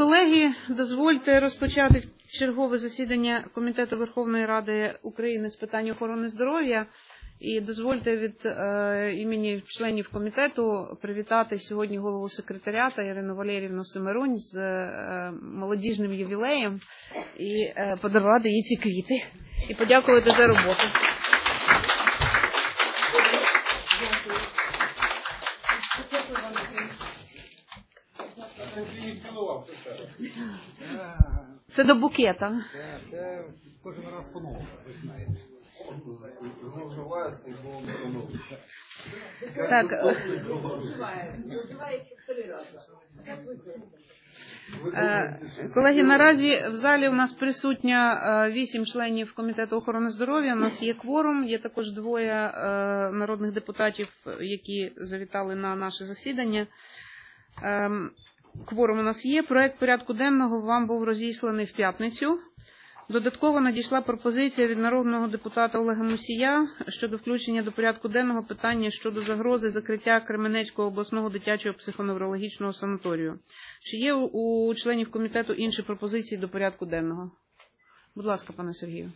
колеги, дозвольте розпочати чергове засідання Комітету Верховної Ради України з питань охорони здоров'я. І дозвольте від імені членів комітету привітати сьогодні голову секретаріату Ірину Валеріївну Семерунь з молодіжним ювілеєм і подарувати їй ці квіти. І подякувати за роботу. Це до букета. Це кожен раз по-новому, ви знаєте. Так. Колеги, наразі в залі у нас присутня 8 членів Комітету охорони здоров'я. У нас є кворум, є також 2 народних депутатів, які завітали на наше засідання. Кворум у нас є. Проект порядку денного вам був розісланий в п'ятницю. Додатково надійшла пропозиція від народного депутата Олега Мусія щодо включення до порядку денного питання щодо загрози закриття Кременецького обласного дитячого психоневрологічного санаторію. Чи є у членів комітету інші пропозиції до порядку денного? Будь ласка, пане Сергію.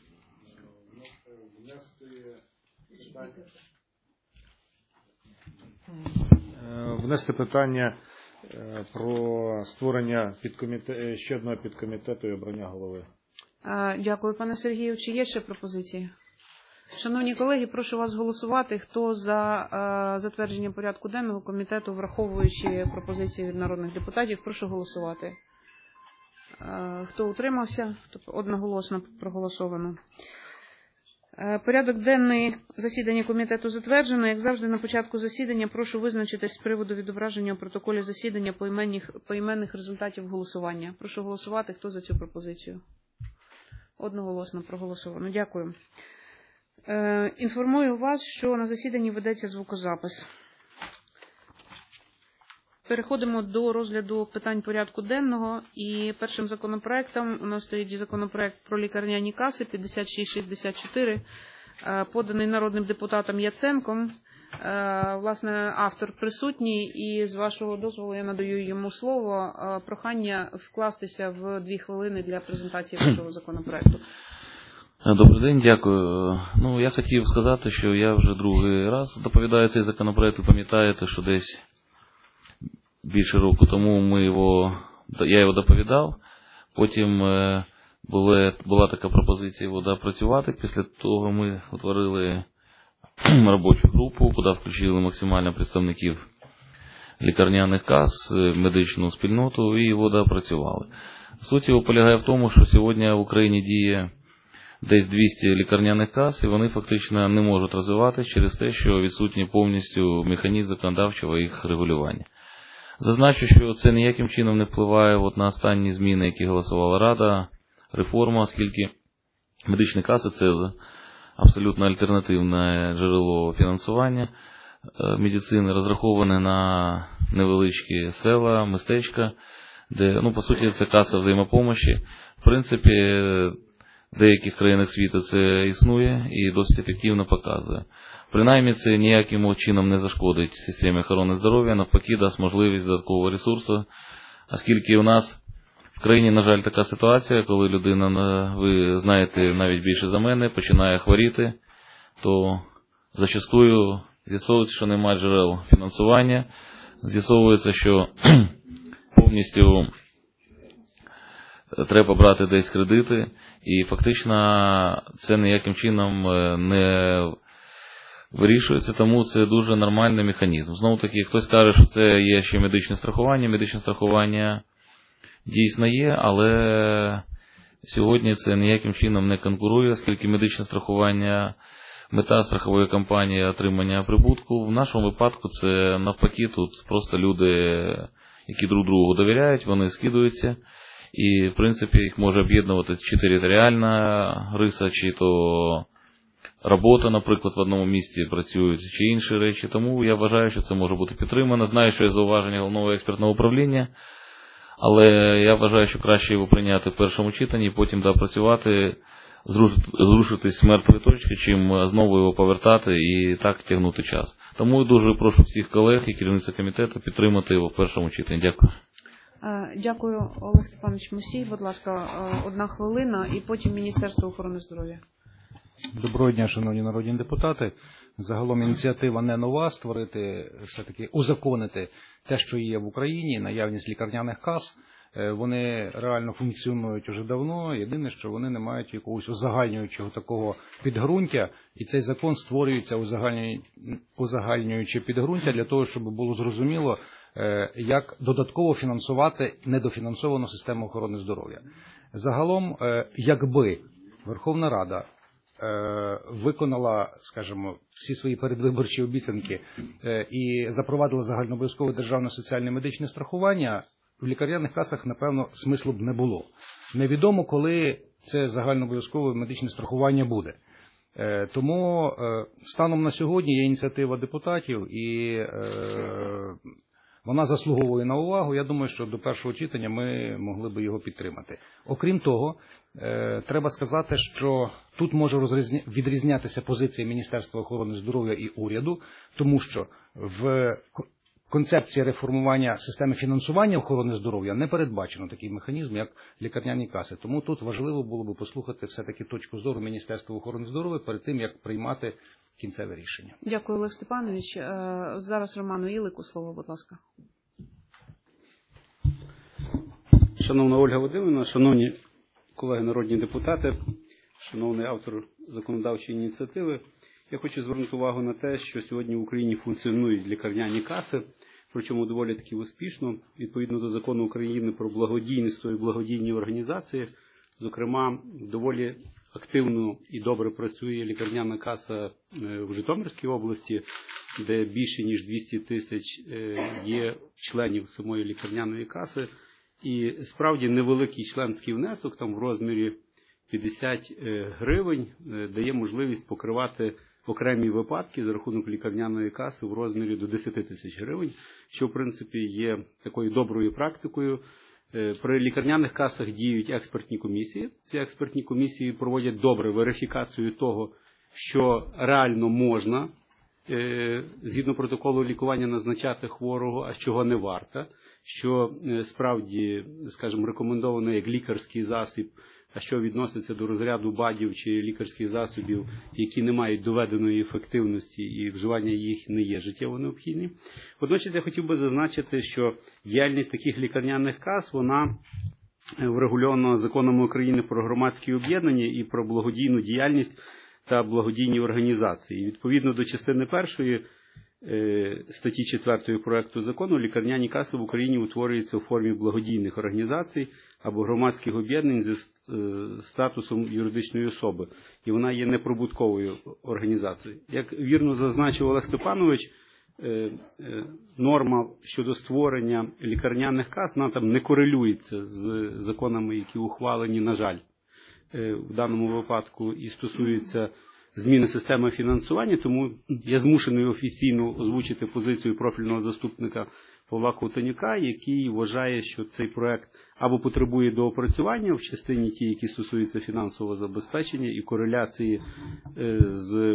Внести питання про створення ще одного підкомітету і обрання голови. Дякую, пане Сергію. Чи є ще пропозиції? Шановні колеги, прошу вас голосувати. Хто за затвердження порядку денного комітету, враховуючи пропозиції від народних депутатів, прошу голосувати. Хто утримався, одноголосно проголосовано. Порядок денний засідання комітету затверджено. Як завжди, на початку засідання прошу визначитись з приводу відображення у протоколі засідання поіменних результатів голосування. Прошу голосувати. Хто за цю пропозицію? Одноголосно проголосовано. Дякую. Інформую вас, що на засіданні ведеться звукозапис. Переходимо до розгляду питань порядку денного. І першим законопроектом у нас стоїть законопроект про лікарняні каси 5664, поданий народним депутатом Яценком. Власне, автор присутній, і з вашого дозволу я надаю йому слово. Прохання вкластися в 2 хвилини для презентації вашого законопроекту. Добрий день, дякую. Я хотів сказати, що я вже другий раз доповідаю цей законопроект. Ви пам'ятаєте, що десь більше року тому я його доповідав. Потім була така пропозиція його доопрацювати. Після того ми утворили робочу групу, куди включили максимально представників лікарняних кас, медичну спільноту, і його доопрацювали. Суть його полягає в тому, що сьогодні в Україні діє десь 200 лікарняних кас, і вони фактично не можуть розвиватися через те, що відсутній повністю механізм законодавчого їх регулювання. Зазначу, що це ніяким чином не впливає на останні зміни, які голосувала Рада, реформа, оскільки медичні каси – це абсолютно альтернативне джерело фінансування медицини, розраховане на невеличкі села, містечка, де, по суті, це каса взаємопомощі. В принципі, в деяких країнах світу це існує і досить ефективно показує. Принаймні, це ніяким чином не зашкодить системі охорони здоров'я, навпаки, дасть можливість додаткового ресурсу, оскільки у нас в країні, на жаль, така ситуація, коли людина, ви знаєте навіть більше за мене, починає хворіти, то зачастую з'ясовується, що немає джерел фінансування, з'ясовується, що повністю треба брати десь кредити, і фактично це ніяким чином не вирішується, тому це дуже нормальний механізм. Знову таки, хтось каже, що це є ще медичне страхування. Медичне страхування дійсно є, але сьогодні це ніяким чином не конкурує, оскільки медичне страхування, мета страхової компанії – отримання прибутку. В нашому випадку це навпаки, тут просто люди, які друг другу довіряють, вони скидуються. І, в принципі, їх може об'єднувати чи територіальна риса, чи то робота, наприклад, в одному місті працюють, чи інші речі. Тому я вважаю, що це може бути підтримано. Знаю, що є зауваження Головного експертного управління, але я вважаю, що краще його прийняти в першому читанні і потім допрацювати, зрушитись з мертвої точки, чим знову його повертати і так тягнути час. Тому дуже прошу всіх колег і керівництва комітету підтримати його в першому читанні. Дякую. Дякую, Олег Степанович Мусій. Будь ласка, 1 хвилина, і потім Міністерство охорони здоров'я. Доброго дня, шановні народні депутати. Загалом ініціатива не нова, створити, все-таки узаконити те, що є в Україні, наявність лікарняних кас. Вони реально функціонують уже давно, єдине, що вони не мають якогось узагальнюючого такого підґрунтя, і цей закон створюється узагальнюючи підґрунтя для того, щоб було зрозуміло, як додатково фінансувати недофінансовану систему охорони здоров'я. Загалом, якби Верховна Рада виконала, скажімо, всі свої передвиборчі обіцянки і запровадила загальнообов'язкове державне соціальне медичне страхування, в лікарняних касах, напевно, смислу б не було. Невідомо, коли це загальнообов'язкове медичне страхування буде. Тому станом на сьогодні є ініціатива депутатів, і вона заслуговує на увагу. Я думаю, що до першого читання ми могли би його підтримати. Окрім того, треба сказати, що тут може відрізнятися позиція Міністерства охорони здоров'я і уряду, тому що в концепції реформування системи фінансування охорони здоров'я не передбачено такий механізм, як лікарняні каси. Тому тут важливо було би послухати все-таки точку зору Міністерства охорони здоров'я перед тим, як приймати кінцеве рішення. Дякую, Олег Степанович. Зараз Роману Ілику слово, будь ласка. Шановна Ольга Володимирівна, шановні колеги народні депутати, шановний автор законодавчої ініціативи, я хочу звернути увагу на те, що сьогодні в Україні функціонують лікарняні каси, причому доволі таки успішно, відповідно до закону України про благодійництво і благодійні організації. Зокрема, доволі активно і добре працює лікарняна каса в Житомирській області, де більше ніж 200 тисяч є членів самої лікарняної каси. І справді невеликий членський внесок, там в розмірі 50 гривень, дає можливість покривати окремі випадки за рахунок лікарняної каси в розмірі до 10 тисяч гривень, що в принципі є такою доброю практикою. При лікарняних касах діють експертні комісії. Ці експертні комісії проводять добре верифікацію того, що реально можна згідно протоколу лікування назначати хворого, а чого не варто, що справді, скажімо, рекомендовано як лікарський засіб, а що відноситься до розряду БАДів чи лікарських засобів, які не мають доведеної ефективності і вживання їх не є життєво необхідним. Водночас я хотів би зазначити, що діяльність таких лікарняних кас, вона врегульована законом України про громадські об'єднання і про благодійну діяльність та благодійні організації. Відповідно до частини 1 статті 4 проекту закону, лікарняні каси в Україні утворюються у формі благодійних організацій або громадських об'єднань зі статусом юридичної особи. І вона є неприбутковою організацією. Як вірно зазначив Олег Степанович, норма щодо створення лікарняних кас, вона там не корелюється з законами, які ухвалені, на жаль, в даному випадку і стосуються зміни системи фінансування, тому я змушений офіційно озвучити позицію профільного заступника Павла Ковтонюка, який вважає, що цей проект або потребує доопрацювання в частині ті, які стосуються фінансового забезпечення і кореляції з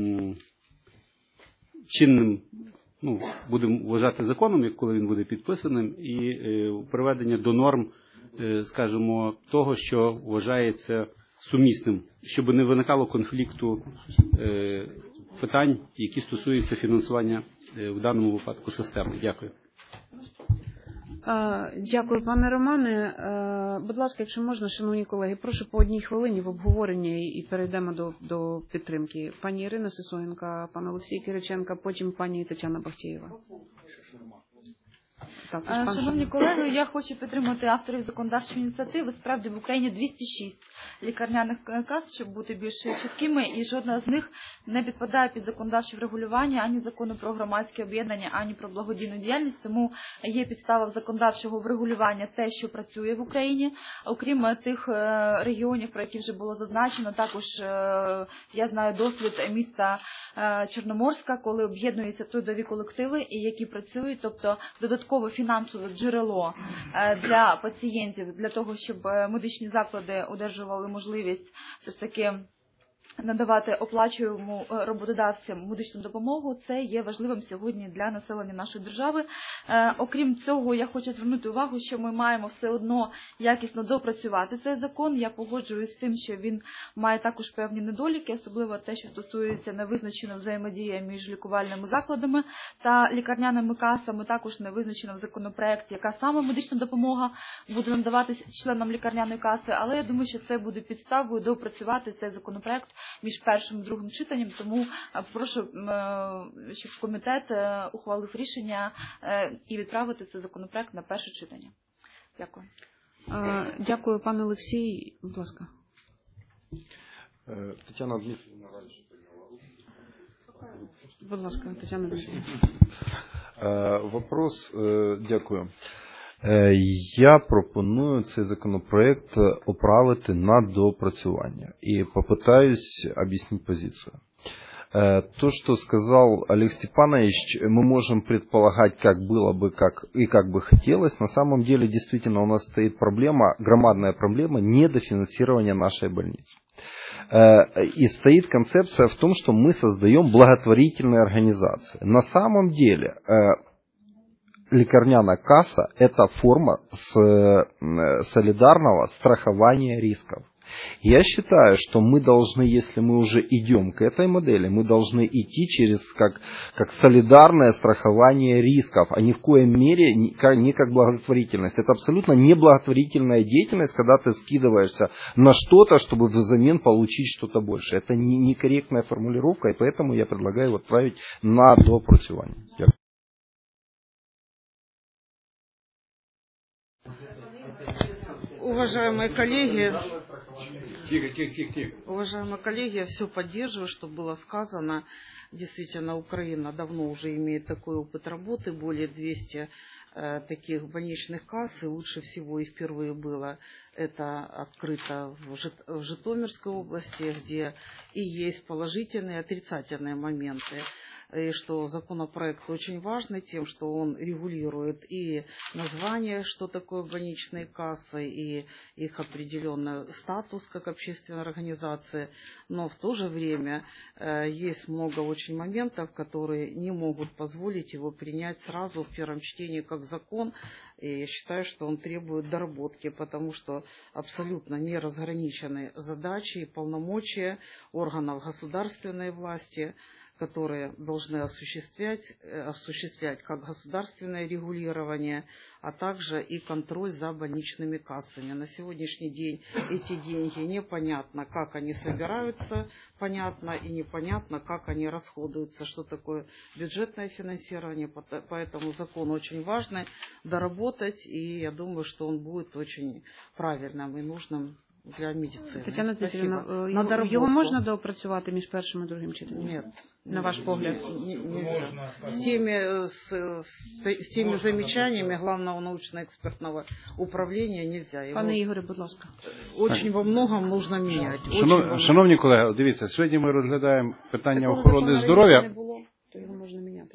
чинним, будемо вважати законом, як коли він буде підписаним, і приведення до норм, скажімо, того, що вважається сумісним, щоб не виникало конфлікту питань, які стосуються фінансування в даному випадку системи. Дякую. Дякую, пане Романе. Будь ласка, якщо можна, шановні колеги, прошу по 1 хвилині в обговорення і перейдемо до підтримки. Пані Ірина Сисоєнко, пан Олексій Кириченко, потім пані Тетяна Бахтієва. Так, шановні колеги, я хочу підтримати авторів законодавчої ініціативи. Справді в Україні 206 лікарняних кас, щоб бути більш чіткими, і жодна з них не підпадає під законодавче врегулювання ані закону про громадські об'єднання, ані про благодійну діяльність. Тому є підстава законодавчого врегулювання те, що працює в Україні. Окрім тих регіонів, про які вже було зазначено, також я знаю досвід міста Чорноморська, коли об'єднуються трудові колективи, і які працюють, тобто додатково фінансове джерело для пацієнтів, для того, щоб медичні заклади одержували можливість все ж таки надавати оплачуємо роботодавцям медичну допомогу, це є важливим сьогодні для населення нашої держави. Окрім цього, я хочу звернути увагу, що ми маємо все одно якісно допрацювати цей закон. Я погоджуюсь з тим, що він має також певні недоліки, особливо те, що стосується невизначеної взаємодії між лікувальними закладами та лікарняними касами. Також не визначено в законопроекті, яка саме медична допомога буде надаватись членам лікарняної каси, але я думаю, що це буде підставою допрацювати цей законопроект між першим і другим читанням, тому прошу, щоб комітет ухвалив рішення і відправити цей законопроект на перше читання. Дякую. Дякую, пане Олексій. Будь ласка. Тетяна Дмитрівна раніше. Будь ласка, Тетяна Дмитрівна. Вопрос, дякую. Я пропоную цей законопроект оправити на доопрацювання и попытаюсь объяснить позицию. То, что сказал Олег Степанович, мы можем предполагать, как было бы, как бы хотелось. На самом деле, действительно, у нас стоит проблема, громадная проблема недофинансирования нашей больницы. И стоит концепция в том, что мы создаем благотворительные организации. На самом деле, лекарняная касса – это форма солидарного страхования рисков. Я считаю, что мы должны, если мы уже идем к этой модели, мы должны идти через как солидарное страхование рисков, а ни в коем мере не как благотворительность. Это абсолютно не благотворительная деятельность, когда ты скидываешься на что-то, чтобы взамен получить что-то больше. Это некорректная формулировка, и поэтому я предлагаю отправить на доопрацювання. Уважаемые коллеги, уважаемые коллеги, я все поддерживаю, что было сказано. Действительно, Украина давно уже имеет такой опыт работы, более 200 таких больничных касс, и лучше всего и впервые было это открыто в Житомирской области, где и есть положительные и отрицательные моменты. И что законопроект очень важный тем, что он регулирует и название, что такое больничные кассы, и их определенный статус как общественной организации, но в то же время есть много очень моментов, которые не могут позволить его принять сразу в первом чтении как закон, и я считаю, что он требует доработки, потому что абсолютно не разграничены задачи и полномочия органов государственной власти, которые должны осуществлять как государственное регулирование, а также и контроль за больничными кассами. На сегодняшний день эти деньги непонятно, как они собираются, понятно, и непонятно, как они расходуются, что такое бюджетное финансирование. Поэтому закон очень важный доработать, и я думаю, что он будет очень правильным и нужным для медицини. Тетяна Дмитрівна, його можна доопрацювати між першим і другим читанням? Нет. На ваш погляд? Нельзя. С теми замечаниями Главного научно-экспертного управления нельзя. Его Пане Ігоре, будь ласка. очень во многом нужно менять. Шановні колеги, дивіться, сьогодні ми розглядаємо питання охорони здоров'я. То його можна міняти.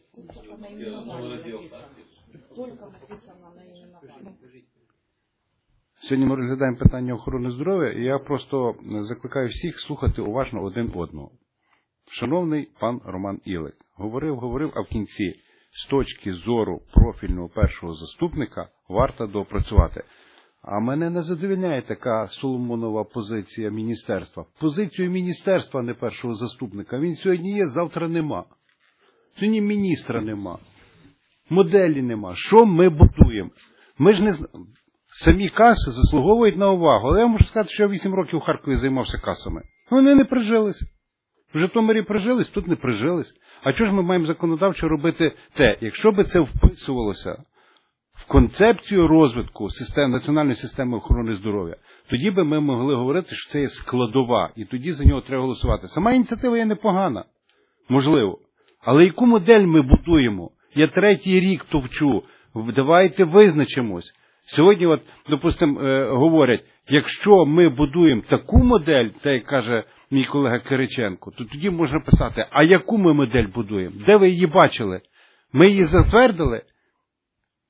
Сьогодні ми розглядаємо питання охорони здоров'я, і я просто закликаю всіх слухати уважно один одного. Шановний пан Роман Ілик, говорив, а в кінці, з точки зору профільного першого заступника, варто доопрацювати. А мене не задовольняє така Соломонова позиція міністерства. Позицію міністерства, не першого заступника. Він сьогодні є, завтра нема. Сьогодні міністра нема. Моделі нема. Що ми будуємо? Ми ж не знаємо. Самі каси заслуговують на увагу. Але я можу сказати, що я 8 років у Харкові займався касами. Вони не прижились. В Житомирі прижились, тут не прижились. А чого ж ми маємо законодавчо робити те? Якщо би це вписувалося в концепцію розвитку національної системи охорони здоров'я, тоді би ми могли говорити, що це є складова, і тоді за нього треба голосувати. Сама ініціатива є непогана, можливо. Але яку модель ми будуємо? Я 3-й рік товчу. Давайте визначимось. Сьогодні, от, допустимо, говорять, якщо ми будуємо таку модель, так як каже мій колега Кириченко, то тоді можна писати, а яку ми модель будуємо? Де ви її бачили? Ми її затвердили?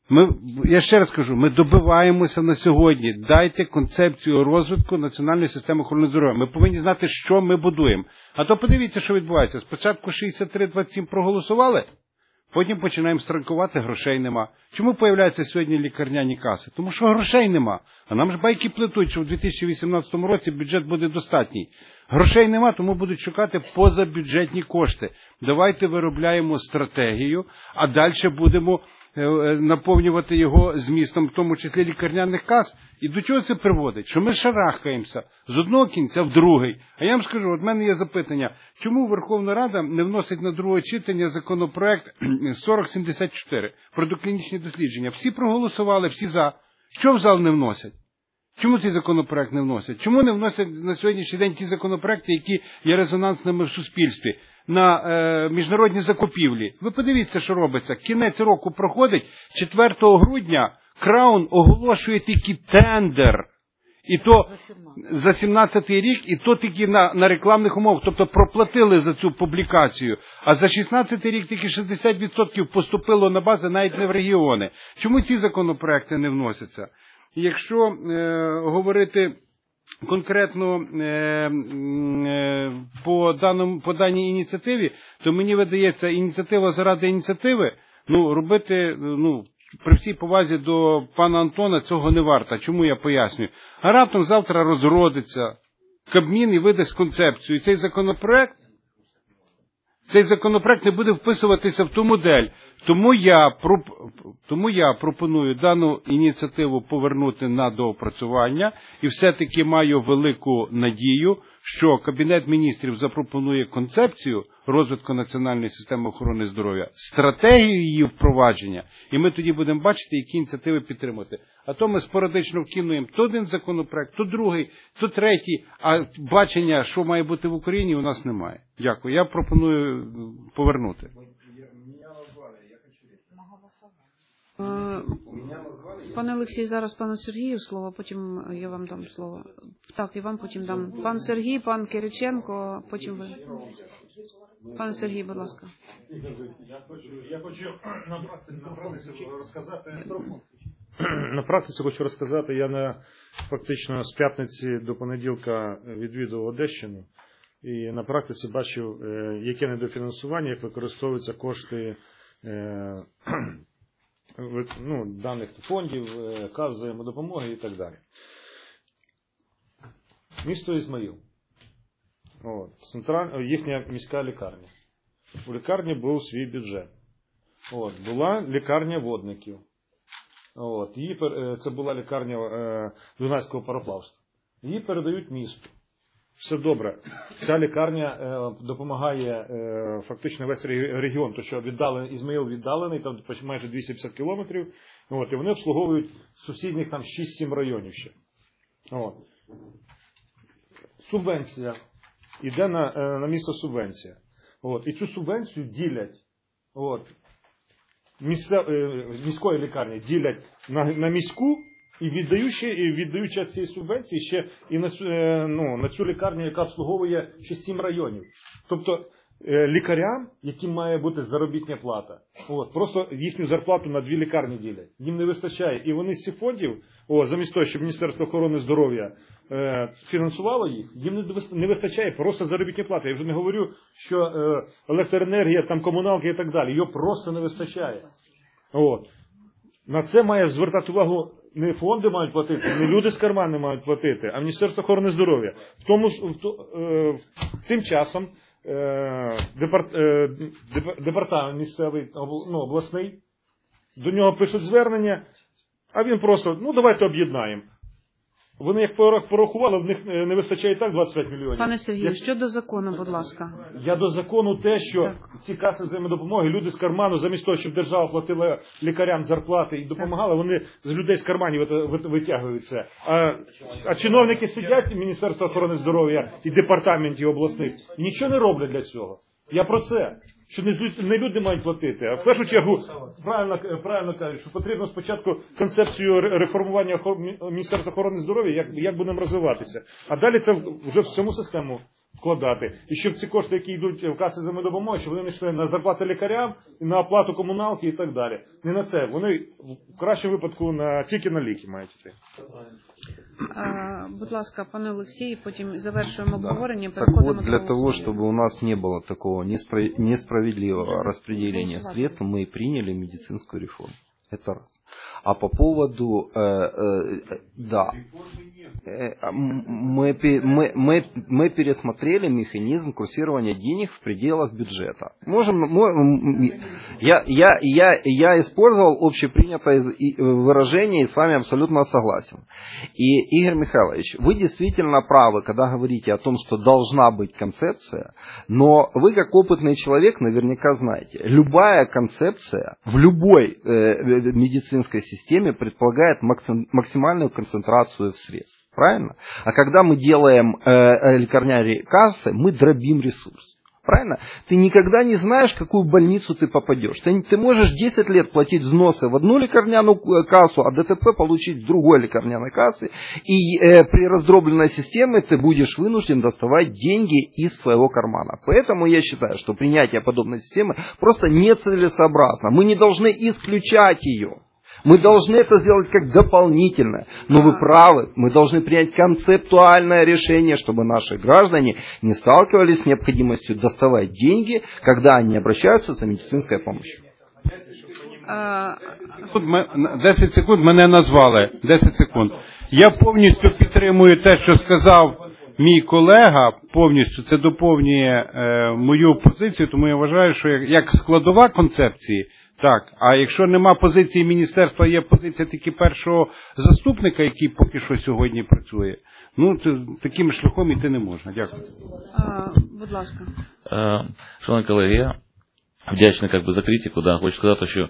Я ще раз кажу, ми добиваємося на сьогодні. Дайте концепцію розвитку національної системи охорони здоров'я. Ми повинні знати, що ми будуємо. А то подивіться, що відбувається. Спочатку 63-27 проголосували, потім починаємо страйкувати, грошей нема. Чому появляються сьогодні лікарняні каси? Тому що грошей нема. А нам ж байки плетуть, що в 2018 році бюджет буде достатній. Грошей нема, тому будуть шукати позабюджетні кошти. Давайте виробляємо стратегію, а далі будемо наповнювати його змістом, в тому числі лікарняних кас. І до чого це приводить? Що ми шарахаємося з одного кінця в другий. А я вам скажу, от в мене є запитання, чому Верховна Рада не вносить на друге читання законопроект 4074 про доклінічні дослідження? Всі проголосували, всі за. Що в зал не вносять? Чому цей законопроект не вносять? Чому не вносять на сьогоднішній день ті законопроекти, які є резонансними в суспільстві? На міжнародні закупівлі. Ви подивіться, що робиться. Кінець року проходить, 4 грудня Краун оголошує тільки тендер. І то за 17-й рік, і то тільки на рекламних умовах. Тобто проплатили за цю публікацію. А за 16-й рік тільки 60% поступило на бази навіть не в регіони. Чому ці законопроекти не вносяться? І якщо говорити конкретно по даній ініціативі, то мені видається, ініціатива заради ініціативи, робити, при всій повазі до пана Антона, цього не варто. Чому я пояснюю? А раптом завтра розродиться Кабмін і видасть концепцію. І цей законопроект не буде вписуватися в ту модель. Тому я пропоную дану ініціативу повернути на доопрацювання і все-таки маю велику надію, що Кабінет міністрів запропонує концепцію розвитку національної системи охорони здоров'я, стратегію її впровадження, і ми тоді будемо бачити, які ініціативи підтримати. А то ми спорадично вкинуємо то один законопроект, то другий, то третій, а бачення, що має бути в Україні, у нас немає. Дякую. Я пропоную повернути. Пане Олексій, зараз пану Сергію слово, потім я вам дам слово. Так, і вам потім дам. Пан Сергій, пан Кириченко, потім ви. Пане Сергій, будь ласка. Я хочу на практиці розказати. На практиці хочу розказати, я фактично з п'ятниці до понеділка відвідував Одещину і на практиці бачив, яке недофінансування, як використовуються кошти даних фондів, каз взаємодопомоги і так далі. Місто Ізмаїл. Їхня міська лікарня. У лікарні був свій бюджет. Була лікарня водників. Це була лікарня Дунайського пароплавства. Її передають місту. Все добре. Ця лікарня допомагає фактично весь регіон, тому що Ізмаїл віддалений, там майже 250 кілометрів, і вони обслуговують сусідніх там 6-7 районів ще. Субвенція. Іде на місто субвенція. І цю субвенцію ділять, міської лікарні ділять на міську, і віддаючи цієї субвенції ще і на цю лікарню, яка обслуговує ще 7 районів. Тобто лікарям, яким має бути заробітна плата, просто їхню зарплату на 2 лікарні ділять. Їм не вистачає. І вони з цих фондів, замість того, щоб Міністерство охорони здоров'я фінансувало їх, їм не вистачає просто заробітна плата. Я вже не говорю, що електроенергія, там комуналки і так далі. Його просто не вистачає. На це має звертати увагу не фонди мають платити, не люди з кармани мають платити, а Міністерство охорони здоров'я. Тим часом департамент місцевий, обласний, до нього пишуть звернення, а він просто, давайте об'єднаємо. Вони як порахували, в них не вистачає і так 25 мільйонів. Пане Сергію, щодо закону, будь ласка. Я до закону те, що ці каси взаємодопомоги, люди з карману, замість того, щоб держава платила лікарям зарплати і допомагала, вони з людей з карманів витягують це. А чиновники сидять в Міністерстві охорони здоров'я і департаменті обласних, нічого не роблять для цього. Я про це. Що не люди мають платити, а в першу чергу, правильно кажуть, що потрібно спочатку концепцію реформування Міністерства охорони здоров'я, як будемо розвиватися. А далі це вже в цьому систему вкладати. І щоб ці кошти, які йдуть в каси взаємодопомоги, щоб вони не йшли на зарплати лікарям, на оплату комуналки і так далі. Не на це. Вони в кращому випадку тільки на ліки мають йти. Будь ласка, пане Олексій, потім завершуємо обговорення. Так вот, для того, чтобы у нас не было такого несправедливого распределения средств, мы и приняли медицинскую реформу. Это раз. А по поводу, да, мы пересмотрели механизм курсирования денег в пределах бюджета. Я использовал общепринятое выражение и с вами абсолютно согласен. И, Игорь Михайлович, вы действительно правы, когда говорите о том, что должна быть концепция, но вы, как опытный человек, наверняка знаете, любая концепция в любой медицинской системе предполагает максимальную концентрацию средств. Правильно? А когда мы делаем лекарняные кассы, мы дробим ресурс. Правильно? Ты никогда не знаешь, в какую больницу ты попадешь. Ты можешь 10 лет платить взносы в одну лекарняную кассу, а ДТП получить в другой лекарняной кассе. И при раздробленной системе ты будешь вынужден доставать деньги из своего кармана. Поэтому я считаю, что принятие подобной системы просто нецелесообразно. Мы не должны исключать ее. Мы должны это сделать как дополнительное. Но вы правы, мы должны принять концептуальное решение, чтобы наши граждане не сталкивались с необходимостью доставать деньги, когда они обращаются за медицинской помощью. 10 секунд мене назвали. 10 секунд. Я повністю підтримую те, що сказав мій колега, повністю це доповнює мою позицію, тому я вважаю, що як складова концепції, так, а якщо нема позиції міністерства, є позиція тільки першого заступника, який поки що сьогодні працює, ну, таким шляхом йти не можна. Дякую. Будь ласка. Шановні колеги, я вдячний за критику. Да. Хочу сказати, що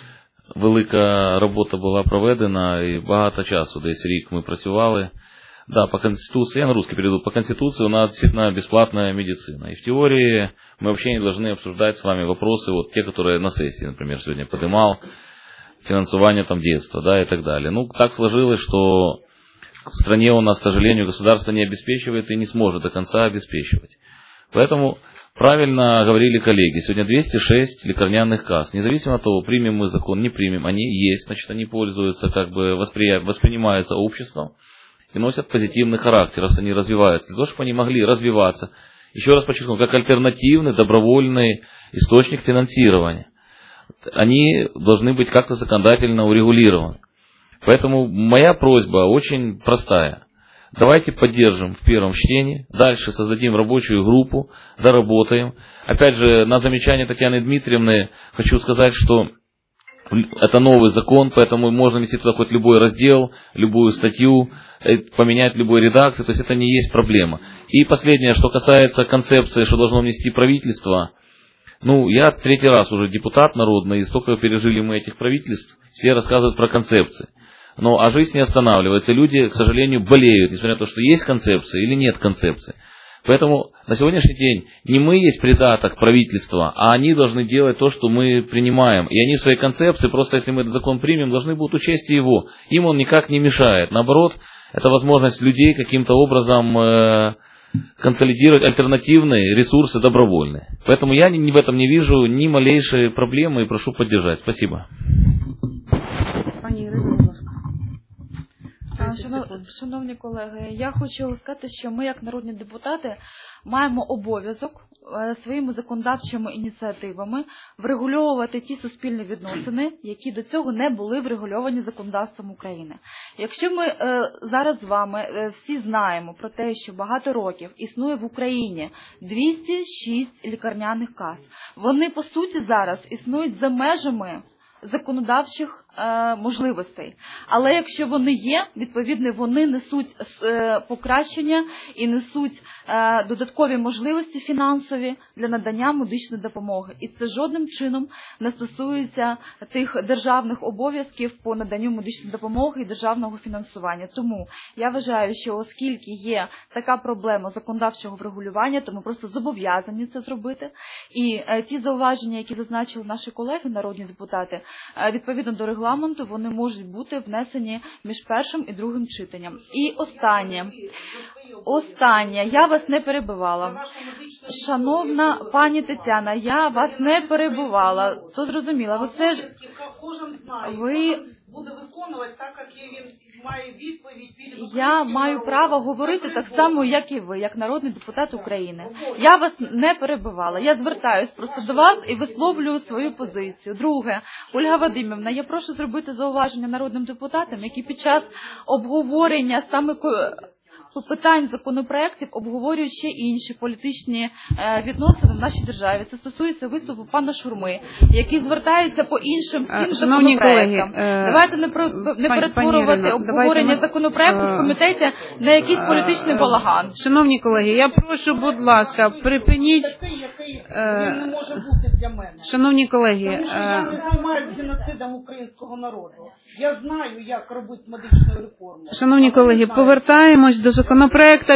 велика робота була проведена і багато часу, десь рік ми працювали. Да, по Конституции, я на русский перейду, по Конституции у нас действительно бесплатная медицина. И в теории мы вообще не должны обсуждать с вами вопросы, вот те, которые на сессии, например, сегодня поднимал, финансирование детства, да, и так далее. Ну, так сложилось, что в стране у нас, к сожалению, государство не обеспечивает и не сможет до конца обеспечивать. Поэтому правильно говорили коллеги, сегодня 206 лекарняных касс. Независимо от того, примем мы закон, не примем, они есть, значит, они пользуются, воспринимаются обществом и носят позитивный характер, раз они развиваются. Для того, чтобы они могли развиваться, еще раз подчеркну, как альтернативный, добровольный источник финансирования. Они должны быть как-то законодательно урегулированы. Поэтому моя просьба очень простая. Давайте поддержим в первом чтении, дальше создадим рабочую группу, доработаем. Опять же, на замечание Татьяны Дмитриевны хочу сказать, что это новый закон, поэтому можно ввести туда хоть любой раздел, любую статью, поменять любой редакции, то есть это не есть проблема. И последнее, что касается концепции, что должно внести правительство. Ну, я 3-й раз уже депутат народный, и столько пережили мы этих правительств, все рассказывают про концепции. Но а жизнь не останавливается, люди, к сожалению, болеют, несмотря на то, что есть концепция или нет концепции. Поэтому на сегодняшний день не мы есть придаток правительства, а они должны делать то, что мы принимаем. И они в своей концепции, просто если мы этот закон примем, должны будут учесть его. Им он никак не мешает. Наоборот, это возможность людей каким-то образом консолидировать альтернативные ресурсы добровольные. Поэтому я в этом не вижу ни малейшей проблемы и прошу поддержать. Спасибо. Шановні колеги, я хочу сказати, що ми, як народні депутати, маємо обов'язок своїми законодавчими ініціативами врегульовувати ті суспільні відносини, які до цього не були врегульовані законодавством України. Якщо ми зараз з вами всі знаємо про те, що багато років існує в Україні 206 лікарняних кас, вони, по суті, зараз існують за межами законодавчих можливостей. Але якщо вони є, відповідно, вони несуть покращення і несуть додаткові можливості фінансові для надання медичної допомоги. І це жодним чином не стосується тих державних обов'язків по наданню медичної допомоги і державного фінансування. Тому я вважаю, що оскільки є така проблема законодавчого врегулювання, то ми просто зобов'язані це зробити. І ті зауваження, які зазначили наші колеги, народні депутати, відповідно до регламенту, вони можуть бути внесені між першим і другим читанням. І останнє. Останнє, я вас не перебивала. Шановна пані Тетяна, я вас не перебивала. То зрозуміла, ви все ж... Кожен знає, Ви... буде виконувати так, як він має відповідь. Я маю право говорити так само, як і ви, як народний депутат України. Я вас не перебивала. Я звертаюсь просто до вас і висловлюю свою позицію. Друге, Ольга Вадимівна, я прошу зробити зауваження народним депутатам, які під час обговорення саме питань законопроєктів обговорюють ще інші політичні відносини в нашій державі. Це стосується виступу пана Шурми, який звертається по іншим законопроєктам. Давайте не перетворювати обговорення законопроєкту в комітеті на якийсь політичний балаган. Шановні колеги, я прошу, будь ласка, припиніть. Він не може бути для мене. Шановні колеги, Тому що я не займаюся геноцидом українського народу. Я знаю, як робити медичну реформу. Шановні колеги, повертаємось до законопроекту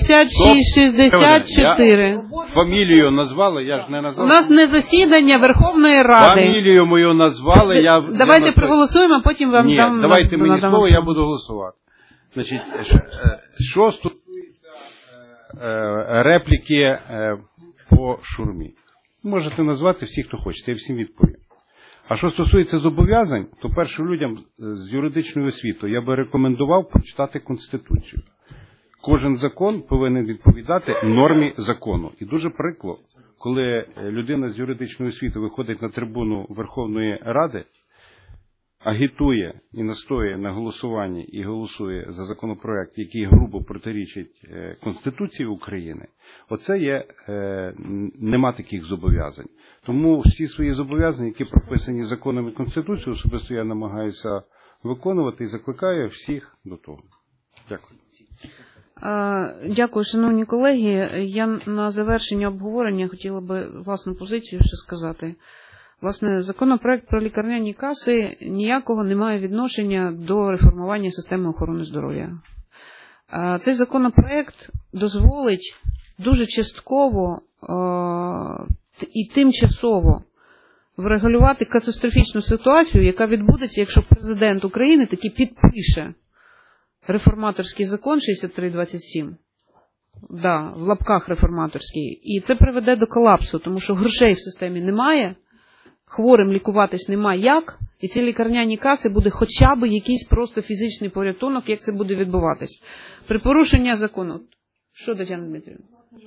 5664. Фамілію назвали, я ж не назвав. У нас не засідання Верховної Ради. Фамілію мою назвали, Давайте проголосуємо, потім вам Ні, дам... давайте мені слово, я буду голосувати. Значить, що стосується репліки по Шурмі. Можете назвати всіх, хто хочете, я всім відповім. А що стосується зобов'язань, то першим людям з юридичною освітою я би рекомендував прочитати Конституцію. Кожен закон повинен відповідати нормі закону. І дуже прикро, коли людина з юридичною освітою виходить на трибуну Верховної Ради, агітує і настоює на голосуванні і голосує за законопроект, який грубо протирічить Конституції України, оце є, нема таких зобов'язань. Тому всі свої зобов'язання, які прописані законом і Конституцією, особисто я намагаюся виконувати і закликаю всіх до того. Дякую. Дякую, шановні колеги. Я на завершення обговорення хотіла би власну позицію ще сказати. Власне, законопроект про лікарняні каси ніякого не має відношення до реформування системи охорони здоров'я. Цей законопроект дозволить дуже частково і тимчасово врегулювати катастрофічну ситуацію, яка відбудеться, якщо президент України таки підпише реформаторський закон 6327. Да, в лапках реформаторський. І це приведе до колапсу, тому що грошей в системі немає, хворим лікуватись немає як, і ці лікарняні каси буде хоча б якийсь просто фізичний порятунок, як це буде відбуватись. При порушенні закону. Що, Тетяна Дмитрівна?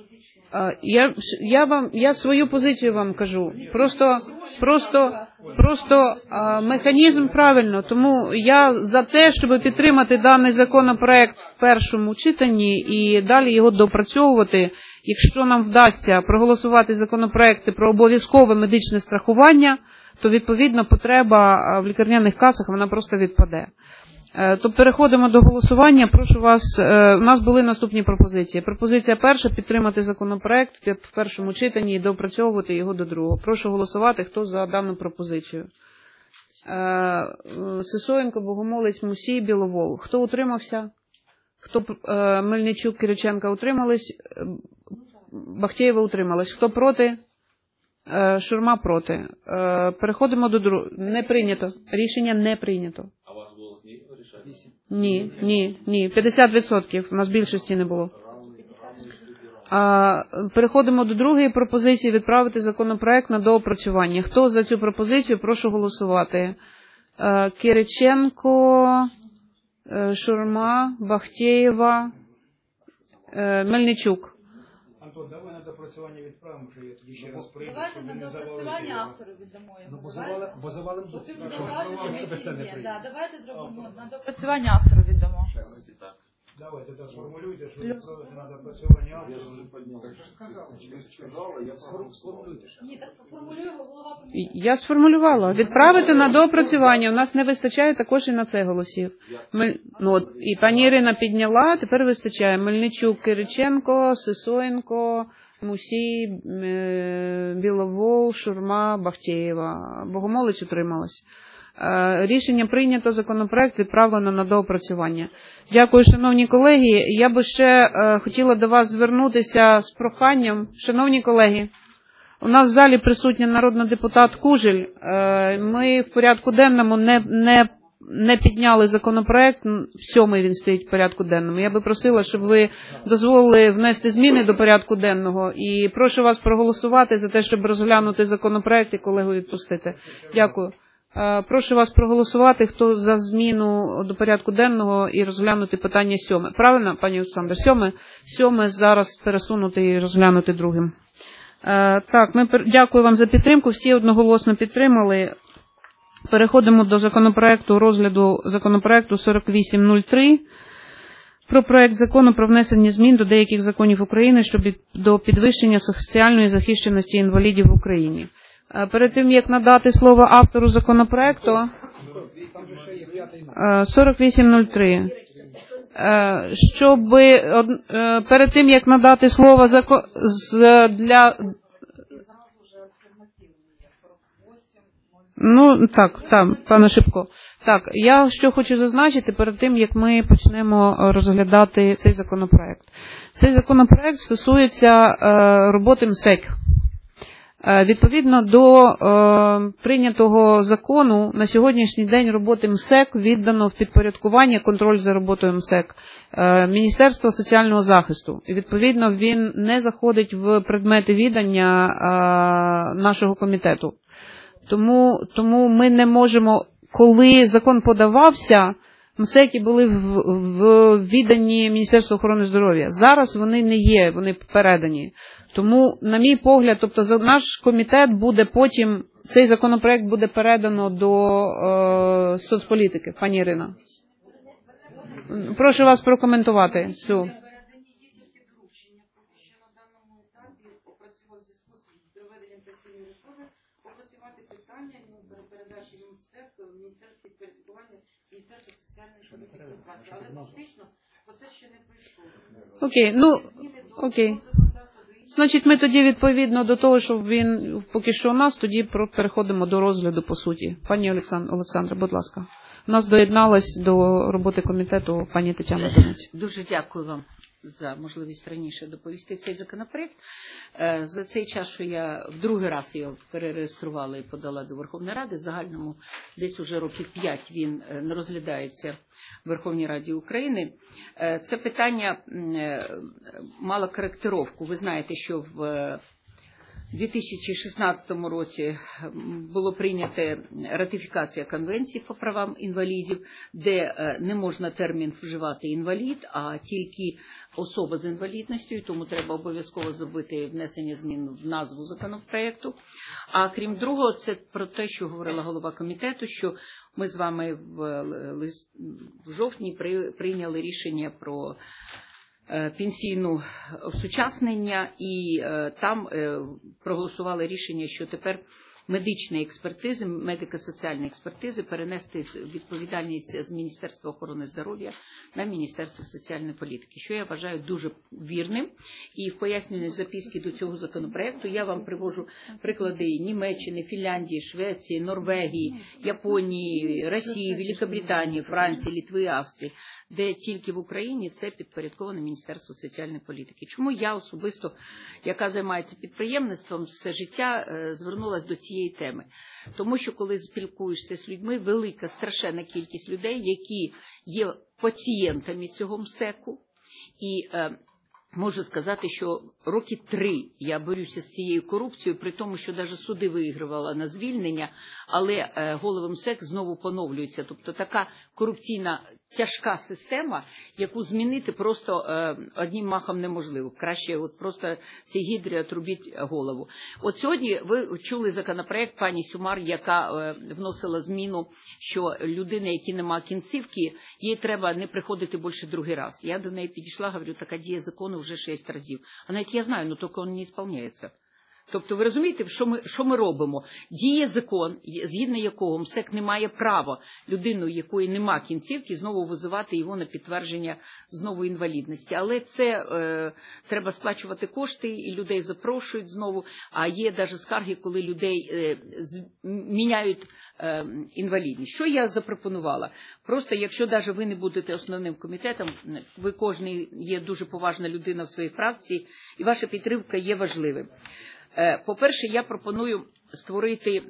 Я свою позицію вам кажу. Просто механізм правильно. Тому я за те, щоб підтримати даний законопроект в першому читанні і далі його допрацьовувати. Якщо нам вдасться проголосувати законопроекти про обов'язкове медичне страхування, то відповідно потреба в лікарняних касах вона просто відпаде. То переходимо до голосування. Прошу вас, у нас були наступні пропозиції. Пропозиція перша – підтримати законопроект в першому читанні і доопрацьовувати його до другого. Прошу голосувати, хто за дану пропозицію. Сисоєнко, Богомолець, Мусій, Біловол. Хто утримався? Хто Мельничук, Кириченко утримались? Бахтєєва утрималась. Хто проти? Шурма проти. Переходимо до другого. Не прийнято. Рішення не прийнято. А ваш голос не вирішає? Ні. 50%. У нас більшості не було. Переходимо до другої пропозиції відправити законопроект на доопрацювання. Хто за цю пропозицію, прошу голосувати. Кириченко, Шурма, Бахтєєва, Мельничук. Антон, давай на допрацювання відправимо, що я тоді ще раз прийду. Давайте на допрацювання автору віддамо його. Бо завалим тут. Давайте зробимо на допрацювання автору віддамо. Давайте так сформулюйте, що відправити на допрацювання автору. Ні, так сформулюємо голова. Я сформулювала. Відправити на доопрацювання. У нас не вистачає також і на це голосів. І пані Ірина підняла, тепер вистачає. Мельничук, Кириченко, Сисоєнко, Мусій, Біловол, Шурма, Бахтєєва. Богомолець утрималась. Рішення прийнято, законопроект відправлено на доопрацювання. Дякую, шановні колеги. Я би ще хотіла до вас звернутися з проханням. Шановні колеги, у нас в залі присутня народний депутат Кужель. Ми в порядку денному не не підняли законопроект, 7-й він стоїть в порядку денному. Я би просила, щоб ви дозволили внести зміни до порядку денного. І прошу вас проголосувати за те, щоб розглянути законопроект і колегу відпустити. Дякую. Прошу вас проголосувати, хто за зміну до порядку денного і розглянути питання 7. Правильно, пані Олександр? 7 зараз пересунути і розглянути другим. Так, дякую вам за підтримку. Всі одноголосно підтримали. Переходимо до розгляду законопроекту 4803 про проект закону про внесення змін до деяких законів України щодо підвищення соціальної захищеності інвалідів в Україні. Перед тим, як надати слово автору законопроекту, 4803. Перед тим, як надати слово для... Ну, так, пане Шипко. Так, я що хочу зазначити перед тим, як ми почнемо розглядати цей законопроект. Цей законопроект стосується роботи МСЕК. Відповідно до прийнятого закону, на сьогоднішній день роботи МСЕК віддано в підпорядкування контроль за роботою МСЕК Міністерства соціального захисту. І відповідно він не заходить в предмети відання нашого комітету. Тому ми не можемо, коли закон подавався, МСЕКи були в відданні Міністерства охорони здоров'я. Зараз вони не є, вони передані. Тому, на мій погляд, тобто наш комітет буде потім, цей законопроект буде передано до соцполітики. Пані Ірина. Прошу вас прокоментувати цю. Окей. Значить, ми тоді відповідно до того, що він поки що у нас, тоді переходимо до розгляду по суті. Пані Олександра, будь ласка. У нас доєдналась до роботи комітету пані Тетяна Донець. Дуже дякую вам за можливість раніше доповісти цей законопроект. За цей час, що я в другий раз його перереєструвала і подала до Верховної Ради, в загальному десь уже років 5 він не розглядається в Верховній Раді України. Це питання мало коректировку. Ви знаєте, що в 2016 році було прийнято ратифікація Конвенції по правам інвалідів, де не можна термін вживати інвалід, а тільки особа з інвалідністю, тому треба обов'язково зробити внесення змін в назву законопроекту. А крім другого, це про те, що говорила голова комітету, що ми з вами в жовтні прийняли рішення про пенсійну осучаснення, і там проголосували рішення, що тепер медичні експертизи, медико-соціальні експертизи перенести відповідальність з Міністерства охорони здоров'я на Міністерство соціальної політики, що я вважаю дуже вірним. І в пояснювальній записці до цього законопроекту я вам привожу приклади Німеччини, Фінляндії, Швеції, Норвегії, Японії, Росії, Великобританії, Франції, Литви, Австрії, де тільки в Україні це підпорядковане Міністерство соціальної політики. Чому я особисто, яка займається підприємництвом все життя, звернулася до цієї теми? Тому що коли спілкуєшся з людьми, велика, страшенна кількість людей, які є пацієнтами цього МСЕКу, і можу сказати, що роки 3 я борюся з цією корупцією, при тому, що навіть суди виігрувала на звільнення, але голови МСЕК знову поновлюються. Тобто така корупційна тяжка система, яку змінити просто одним махом неможливо. Краще от просто цій гідрі отрубіть голову. От сьогодні ви чули законопроект пані Сюмар, яка вносила зміну, що людина, яка не має кінцівки, їй треба не приходити більше другий раз. Я до неї підійшла, говорю, така дія закону вже 6 разів. А навіть я знаю, але тільки він не виконується. Тобто, ви розумієте, що ми робимо? Діє закон, згідно якого МСЕК не має права людину, якої нема кінцівки, знову визивати його на підтвердження знову інвалідності. Але це треба сплачувати кошти, і людей запрошують знову. А є навіть скарги, коли людей міняють інвалідність. Що я запропонувала? Просто, якщо навіть ви не будете основним комітетом, ви кожен є дуже поважна людина в своїй фракції, і ваша підтримка є важливим. По-перше, я пропоную створити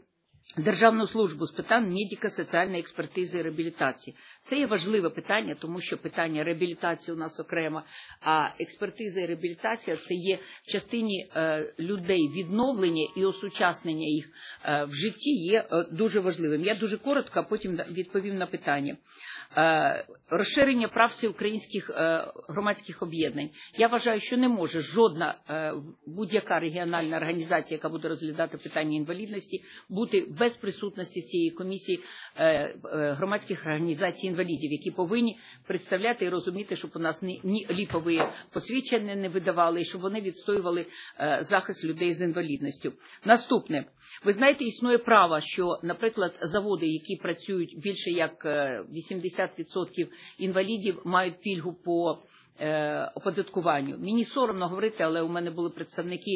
Державну службу з питань медико-соціальної експертизи і реабілітації. Це є важливе питання, тому що питання реабілітації у нас окремо, а експертиза і реабілітація – це є в частині людей відновлення і осучаснення їх в житті є дуже важливим. Я дуже коротко, а потім відповім на питання. Розширення прав всеукраїнських громадських об'єднань. Я вважаю, що не може жодна будь-яка регіональна організація, яка буде розглядати питання інвалідності, бути без присутності цієї комісії громадських організацій інвалідів, які повинні представляти і розуміти, щоб у нас ні ліпові посвідчення не видавали, і щоб вони відстоювали захист людей з інвалідністю. Наступне. Ви знаєте, існує право, що, наприклад, заводи, які працюють більше як 80% інвалідів, мають пільгу по оподаткуванню. Мені соромно говорити, але у мене були представники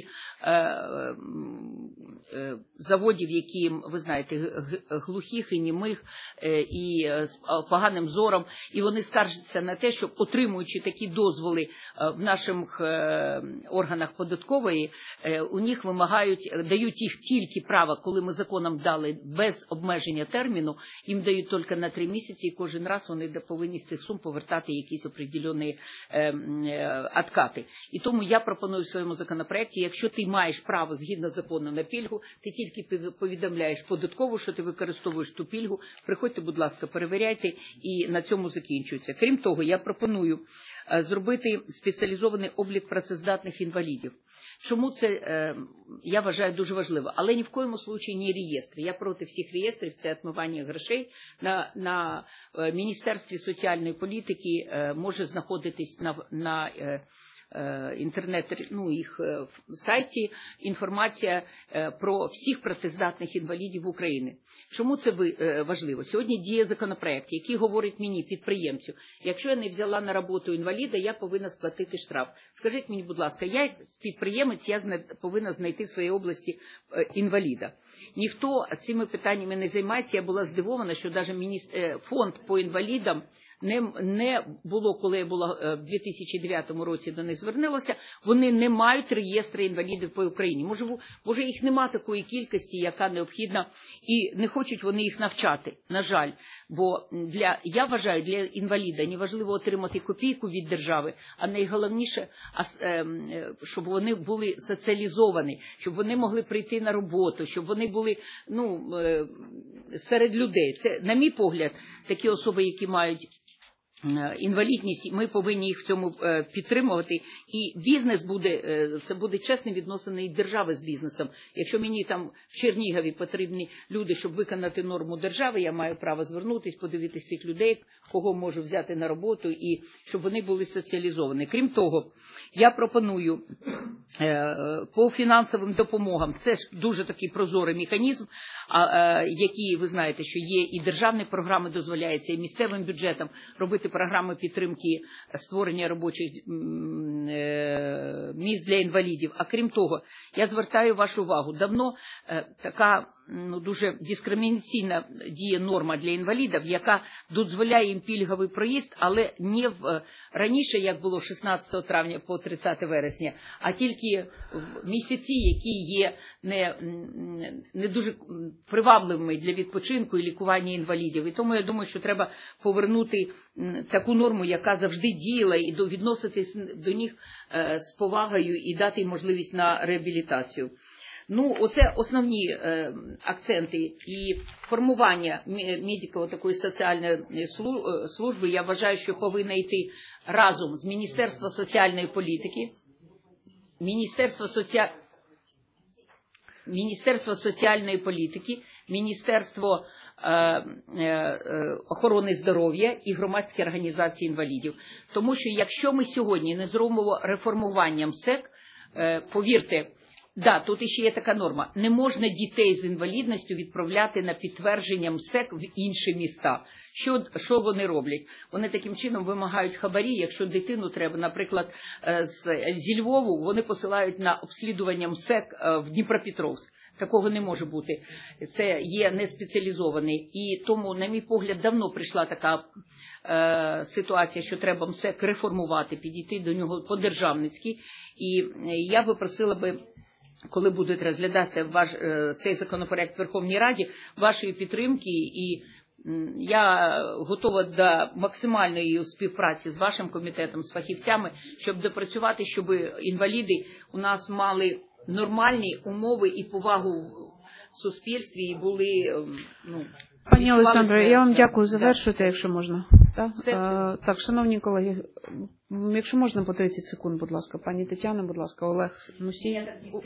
заводів, які, ви знаєте, глухих і німих, і з поганим зором, і вони скаржаться на те, що, отримуючи такі дозволи в наших органах податкової, у них вимагають, дають їх тільки право, коли ми законом дали без обмеження терміну, їм дають тільки на 3 місяці, і кожен раз вони повинні з цих сум повертати якісь определені откати. І тому я пропоную в своєму законопроекті, якщо ти маєш право згідно закону на пільгу, ти тільки повідомляєш податкову, що ти використовуєш ту пільгу, приходьте, будь ласка, перевіряйте, і на цьому закінчується. Крім того, я пропоную зробити спеціалізований облік працездатних інвалідів. Чому це, я вважаю, дуже важливо. Але ні в коєму случаї не реєстр. Я проти всіх реєстрів, це відмивання грошей. На Міністерстві соціальної політики може знаходитись на інтернет, їх сайті інформація про всіх працездатних інвалідів України. Чому це важливо? Сьогодні діє законопроект, який говорить мені, підприємцю, якщо я не взяла на роботу інваліда, я повинна сплатити штраф. Скажіть мені, будь ласка, я підприємець, я повинна знайти в своїй області інваліда. Ніхто цими питаннями не займається. Я була здивована, що навіть фонд по інвалідам не було, коли я була в 2009 році до них звернулася, вони не мають реєстру інвалідів по Україні. Може їх нема такої кількості, яка необхідна, і не хочуть вони їх навчати, на жаль. Бо я вважаю, для інваліда не важливо отримати копійку від держави, а найголовніше, щоб вони були соціалізовані, щоб вони могли прийти на роботу, щоб вони були серед людей. Це, на мій погляд, такі особи, які мають інвалідність, ми повинні їх в цьому підтримувати, і бізнес це буде чесні відносини і держави з бізнесом. Якщо мені там в Чернігові потрібні люди, щоб виконати норму держави, я маю право звернутися, подивитися цих людей, кого можу взяти на роботу, і щоб вони були соціалізовані. Крім того, я пропоную по фінансовим допомогам, це ж дуже такий прозорий механізм, який, ви знаєте, що є і державні програми дозволяються, і місцевим бюджетам робити програми підтримки створення робочих місць для інвалідів. А крім того, я звертаю вашу увагу, давно така дуже дискримінаційна діє норма для інвалідів, яка дозволяє їм пільговий проїзд, але не раніше, як було 16 травня по 30 вересня, а тільки в місяці, які є не дуже привабливими для відпочинку і лікування інвалідів. І тому я думаю, що треба повернути таку норму, яка завжди діяла, і відноситись до них з повагою і дати їм можливість на реабілітацію. Оце основні акценти і формування медико такої соціальної служби, я вважаю, що повинна йти разом з Міністерством соціальної політики, Міністерство охорони здоров'я і громадські організації інвалідів. Тому що якщо ми сьогодні не зробимо реформуванням МСЕК, повірте, тут іще є така норма. Не можна дітей з інвалідністю відправляти на підтвердження МСЕК в інші міста. Що вони роблять? Вони таким чином вимагають хабарі. Якщо дитину треба, наприклад, зі Львову, вони посилають на обслідування МСЕК в Дніпропетровськ. Такого не може бути. Це є не спеціалізований. І тому, на мій погляд, давно прийшла така ситуація, що треба МСЕК реформувати, підійти до нього по-державницьки. І я би просила би коли буде розглядатися цей законопроект в Верховній Раді, вашої підтримки, і я готова до максимальної співпраці з вашим комітетом, з фахівцями, щоб допрацювати, щоб інваліди у нас мали нормальні умови і повагу в суспільстві, і були, Пані Олександре, я вам дякую. Завершуйте, якщо можна. Так? Все. Так, шановні колеги, якщо можна, по 30 секунд, будь ласка. Пані Тетяна, будь ласка, Олег Мусій.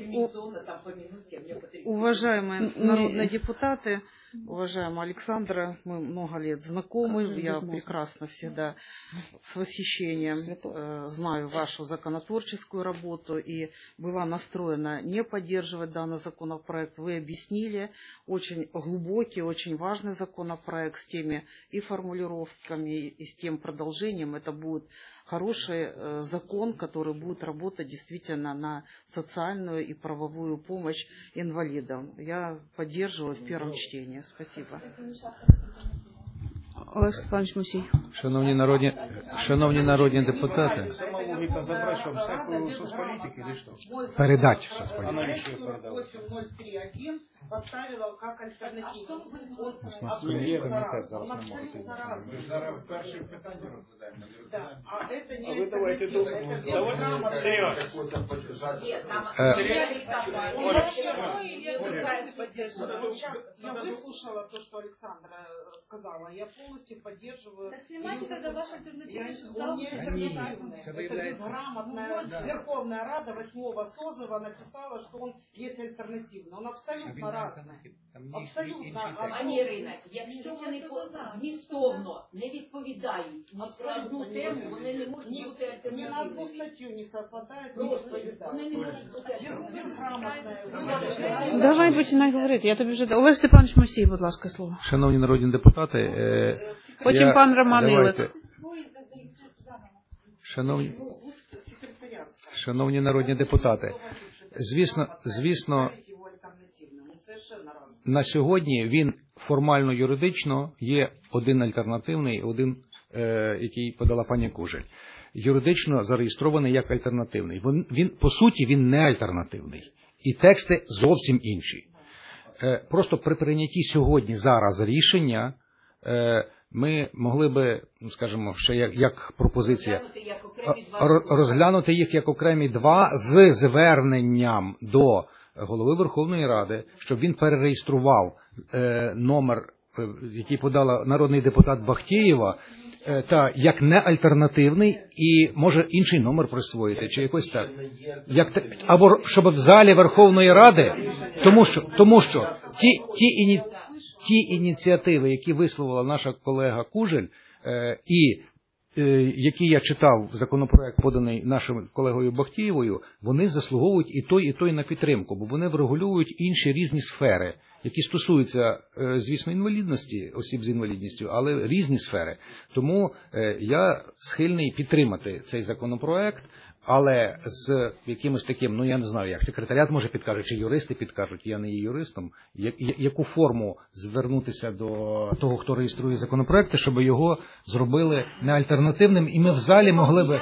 Уважаемые народные депутаты, уважаемая Александра, мы много лет знакомы, я прекрасно всегда с восхищением знаю вашу законотворческую работу и была настроена не поддерживать данный законопроект. Вы объяснили, очень глубокий, очень важный законопроект с теми и формулировками, и с тем продолжением. Это будет хороший закон, который будет работать действительно на социальную и правовую помощь инвалидам. Я поддерживаю в первом чтении. Спасибо. Олег Степанович Мусій. Шановні народні депутати, Сама логика забрать, чтобы всякую соцполитики или что? передача. А навіщо її передавати? 8031 поставила как альтернативу. Зараз перше питання розглядаємо. Да, а это не А вы давайте альтернатива, думайте. Я выслушала то, что Александра сказала. Я полностью поддерживаю. Снимайте тогда ваш альтернативный Он не альтернативный. Это безграмотная Верховная Рада 8-го созыва написала, что он есть альтернативный. Он абсолютно разный. Абсолютно. Пані Ірина, якщо вони змістовно не відповідають на одну тему, вони не можуть бути Ни на одну альтернативними. статью не совпадает, не Просто вони відповідає. не можуть бути Безграмотная. Давай починай говорити. Я тобі вже... Олег Степанович Мусій, будь ласка, слово. Шановні народні депутати, Потім пан Роман Ілик. Шановні народні депутати, звісно, на сьогодні він формально юридично є один альтернативний, один, який подала пані Кужель. Юридично зареєстрований як альтернативний. Він по суті, він не альтернативний. І тексти зовсім інші. Просто при прийнятті сьогодні зараз рішення ми могли би, скажімо, ще як пропозиція, розглянути їх як окремі два з зверненням до Голови Верховної Ради, щоб він перереєстрував номер, який подала народний депутат Бахтєєва, та як не альтернативний, і може інший номер присвоїти, чи якось так. Або щоб в залі Верховної Ради, тому що ті ініціативи, які висловила наша колега Кужель, і які я читав, законопроект, поданий нашим колегою Бахтєєвою, вони заслуговують і той на підтримку, бо вони врегулюють інші різні сфери, які стосуються, звісно, інвалідності, осіб з інвалідністю, але різні сфери. Тому я схильний підтримати цей законопроект, але з якимось таким, я не знаю, як секретаріат може підкаже, чи юристи підкажуть, я не є юристом, яку форму звернутися до того, хто реєструє законопроекти, щоб його зробили не альтернативним, і ми в залі могли би...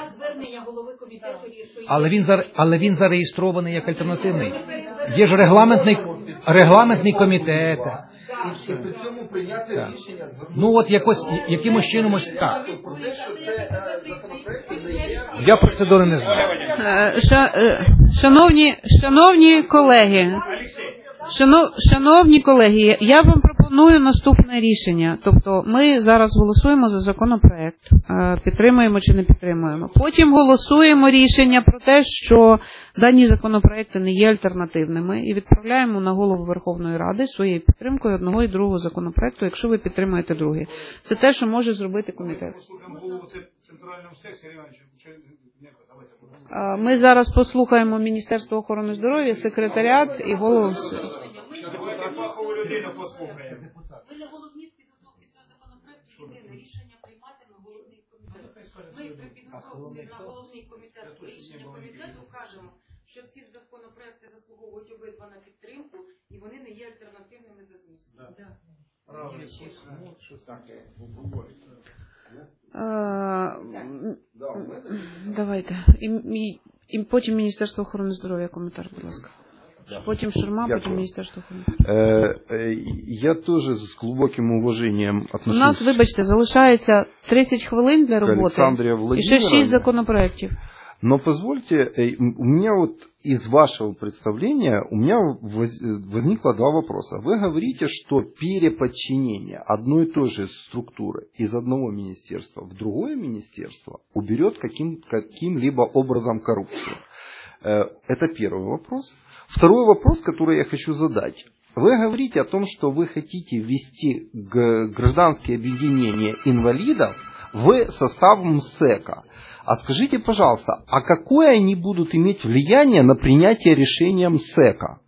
Але він зареєстрований як альтернативний. Є ж регламентний комітет. І при цьому прийняти рішення якимось чином ось так. про те, що це законопроект не є. Я процедури не знаю. Шановні колеги, я вам пропоную наступне рішення. Тобто ми зараз голосуємо за законопроект, підтримуємо чи не підтримуємо. Потім голосуємо рішення про те, що дані законопроекти не є альтернативними, і відправляємо на голову Верховної Ради своєю підтримкою одного і другого законопроекту, якщо ви підтримуєте другий. Це те, що може зробити комітет. Ми зараз послухаємо Міністерство охорони здоров'я, секретаріат і голову. Фахову людину послухаємо. Ми на головній підготовці цього законопроекту єдине рішення прийматиме головний комітет. Ми при підготовці на головний комітет рішення комітету кажемо, що ці законопроекти заслуговують обидва на підтримку і вони не є альтернативними за змістом. Давайте. І потім Міністерство охорони здоров'я коментар, будь ласка. Потім Шурма, потім Міністерство охорони. Я тоже с глубоким уважением У отношусь нас, вибачте, залишається 30 хвилин для к роботи Александре і ще Владимировне. 6 законопроєктів. Но позвольте, у меня вот из вашего представления у меня возникло два вопроса. Вы говорите, что переподчинение одной и той же структуры из одного министерства в другое министерство уберет каким-либо образом коррупцию. Это первый вопрос. Второй вопрос, который я хочу задать. Вы говорите о том, что вы хотите ввести гражданские объединения инвалидов в состав МСЭКа. А скажите, пожалуйста, а какое они будут иметь влияние на принятие решения МСЭКа?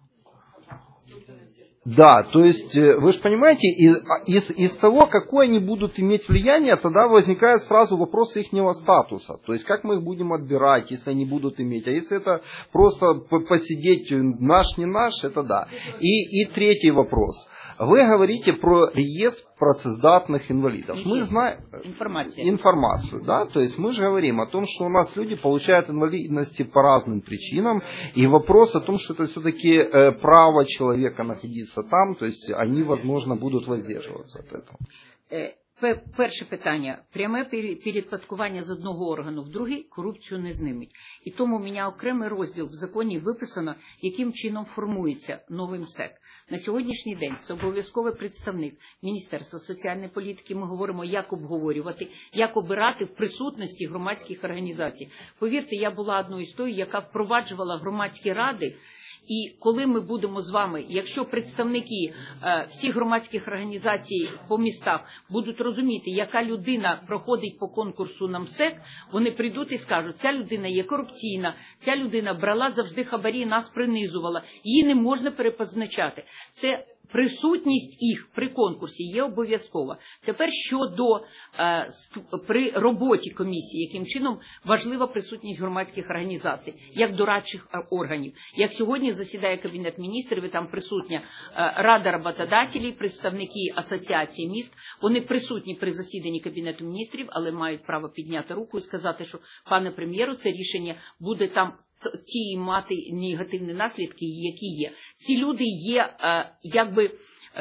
Да, то есть, вы же понимаете, из того, какое они будут иметь влияние, тогда возникает сразу вопрос ихнего статуса. То есть, как мы их будем отбирать, если они будут иметь. А если это просто посидеть наш, не наш, это да. И третий вопрос. Вы говорите про реестр процессдатных инвалидов. Мы знаем информацию, да, то есть мы же говорим о том, что у нас люди получают инвалидности по разным причинам, и вопрос о том, что это все-таки право человека находиться там, то есть они, возможно, будут воздерживаться от этого. Перше питання. Пряме перепорядкування з одного органу в другий корупцію не знимить. І тому у мене окремий розділ в законі виписано, яким чином формується новий МСЕК. На сьогоднішній день це обов'язковий представник Міністерства соціальної політики. Ми говоримо, як обговорювати, як обирати в присутності громадських організацій. Повірте, я була одною з тою, яка впроваджувала громадські ради. І коли ми будемо з вами, якщо представники всіх громадських організацій по містах будуть розуміти, яка людина проходить по конкурсу на МСЕК, вони прийдуть і скажуть, ця людина є корупційна, ця людина брала завжди хабарі, нас принизувала, її не можна перепозначати. Це присутність їх при конкурсі є обов'язкова. Тепер щодо при роботі комісії, яким чином важлива присутність громадських організацій, як дорадчих органів. Як сьогодні засідає Кабінет міністрів, і там присутня Рада роботодателів, представники асоціації міст, вони присутні при засіданні Кабінету міністрів, але мають право підняти руку і сказати, що, пане прем'єру, це рішення буде там ті мати негативні наслідки, які є. Ці люди є, якби,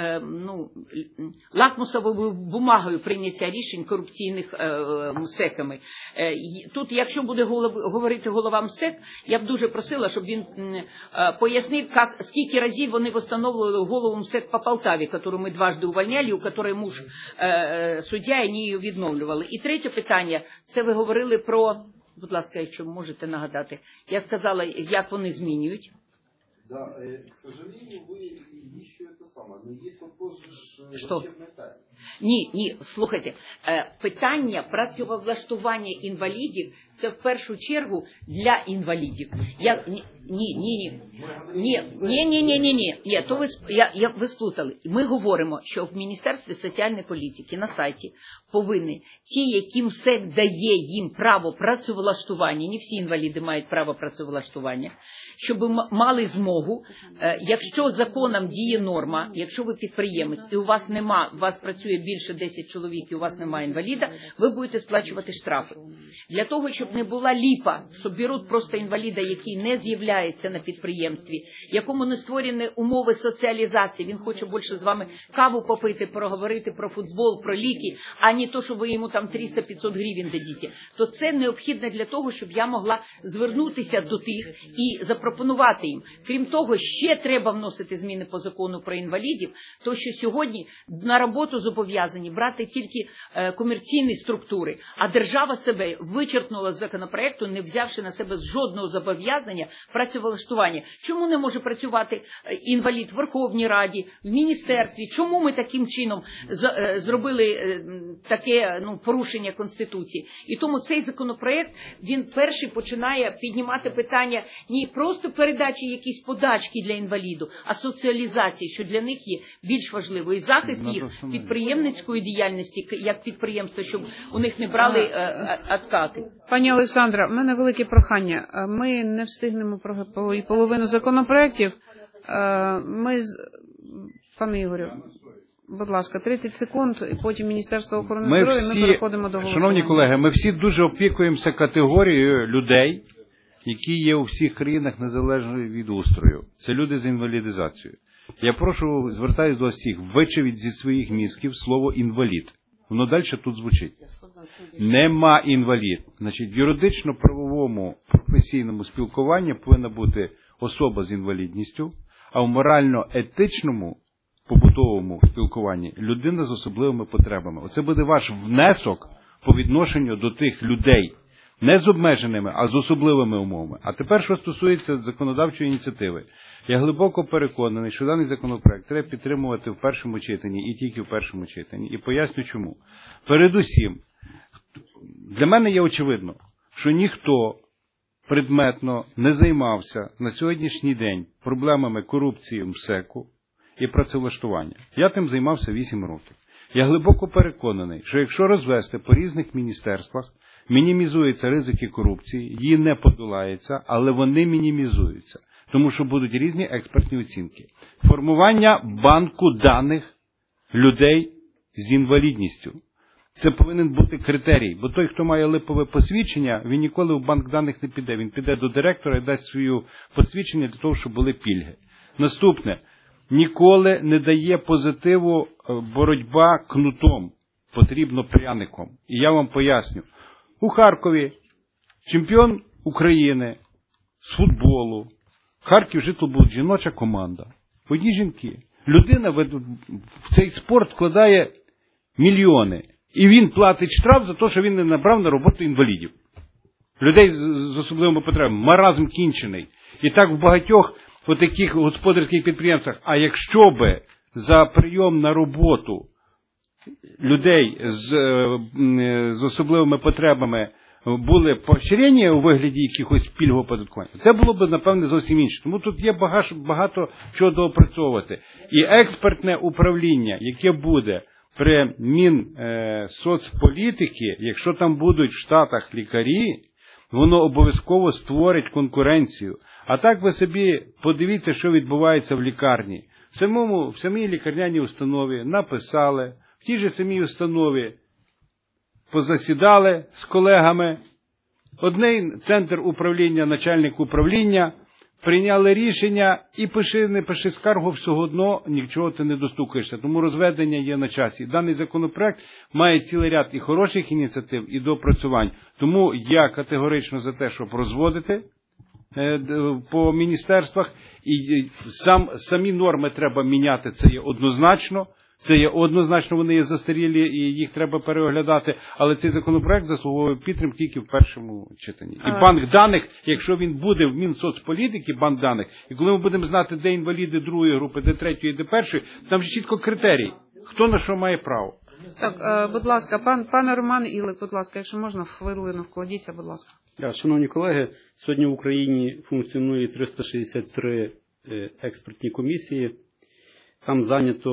лакмусовою бумагою прийняття рішень корупційних МСЕКами. Тут, якщо буде говорити голова МСЕК, я б дуже просила, щоб він пояснив, скільки разів вони встановлювали голову МСЕК по Полтаві, яку ми дважди увольняли, у якої муж суддя, і вони її відновлювали. І третє питання, це ви говорили про, будь ласка, якщо можете нагадати, я сказала, як вони змінюють. Да, к сожалению, вы еще это самое, но есть вопрос Що? Ні, слухайте, питання працевлаштування інвалідів – це в першу чергу для інвалідів. Ви сплутали. Ми говоримо, що в Міністерстві соціальної політики на сайті повинні ті, яким МСЕК дає їм право працевлаштування, не всі інваліди мають право працевлаштування, щоб мали змогу, якщо законом діє норма, якщо ви підприємець і у вас працює більше 10 чоловік і у вас немає інваліда, ви будете сплачувати штрафи. Для того, щоб не була ліпа, що беруть просто інваліда, який не з'являється на підприємстві, якому не створені умови соціалізації, він хоче більше з вами каву попити, проговорити про футбол, про ліки, а не то, що ви йому там 300-500 гривень дадите, то це необхідно для того, щоб я могла звернутися до тих і запропонувати їм. Крім того, ще треба вносити зміни по закону про інвалідів, то що сьогодні на роботу зобов'язані брати тільки комерційні структури, а держава себе вичерпнула з законопроекту, не взявши на себе жодного зобов'язання працевлаштування. Чому не може працювати інвалід в Верховній Раді, в міністерстві? Чому ми таким чином зробили таке порушення Конституції? І тому цей законопроект, він перший починає піднімати питання не просто передачі якісь подачки для інваліду, а соціалізації, що для них є більш важливо. І захист їх підприємницької діяльності, як підприємства, щоб у них не брали відкати. Пані Олександра, в мене велике прохання. Ми не встигнемо і половину законопроєктів. Пане Ігорю, будь ласка, 30 секунд, і потім Міністерство охорони здоров'я, ми переходимо до голосування. Шановні колеги, ми всі дуже опікуємося категорією людей, які є у всіх країнах незалежно від устрою. Це люди з інвалідизацією. Я прошу, звертаюся до всіх, вичавіть зі своїх мізків слово «інвалід». Воно далі тут звучить. Нема інвалід. Значить, в юридично-правовому професійному спілкуванні повинна бути особа з інвалідністю, а в морально-етичному побутовому спілкуванні людина з особливими потребами. Оце буде ваш внесок по відношенню до тих людей, не з обмеженими, а з особливими умовами. А тепер, що стосується законодавчої ініціативи. Я глибоко переконаний, що даний законопроект треба підтримувати в першому читанні і тільки в першому читанні. І поясню чому. Передусім, для мене є очевидно, що ніхто предметно не займався на сьогоднішній день проблемами корупції МСЕКу і працевлаштування. Я тим займався 8 років. Я глибоко переконаний, що якщо розвести по різних міністерствах, мінімізуються ризики корупції, її не подолається, але вони мінімізуються, тому що будуть різні експертні оцінки. Формування банку даних людей з інвалідністю. Це повинен бути критерій, бо той, хто має липове посвідчення, він ніколи в банк даних не піде. Він піде до директора і дасть своє посвідчення для того, щоб були пільги. Наступне. Ніколи не дає позитиву боротьба кнутом. Потрібно пряником. І я вам поясню. У Харкові чемпіон України з футболу. Харків житлобуд, жіноча команда. Одні жінки. Людина в цей спорт вкладає мільйони. І він платить штраф за те, що він не набрав на роботу інвалідів. Людей з особливими потребами. Маразм кінчений. І так в багатьох таких господарських підприємствах. А якщо би за прийом на роботу людей з особливими потребами були поощрення у вигляді якихось пільгового оподаткування, це було б, напевне, зовсім інше. Тому тут є багато чого доопрацьовувати. І експертне управління, яке буде при Мінсоцполітики, якщо там будуть в Штатах лікарі, воно обов'язково створить конкуренцію. А так ви собі подивіться, що відбувається в лікарні. В самій лікарняній установі написали, в тій же самій установі позасідали з колегами. Одний центр управління, начальник управління, прийняли рішення і не пиши скаргу, все одно нічого ти не достукаєшся. Тому розведення є на часі. Даний законопроект має цілий ряд і хороших ініціатив, і доопрацювань. Тому я категорично за те, щоб розводити по міністерствах, і самі норми треба міняти, це є однозначно. Це є однозначно, вони є застарілі і їх треба переоглядати, але цей законопроект заслуговує підтримки тільки в першому читанні. І банк даних, якщо він буде в Мінсоцполітики, банк даних, і коли ми будемо знати, де інваліди другої групи, де третьої, де першої, там же чітко критерій, хто на що має право. Так, будь ласка, пане Роман Ілик, будь ласка, якщо можна, в хвилину вкладіться, будь ласка. Шановні колеги, сьогодні в Україні функціонує 363 експертні комісії. Там зайнято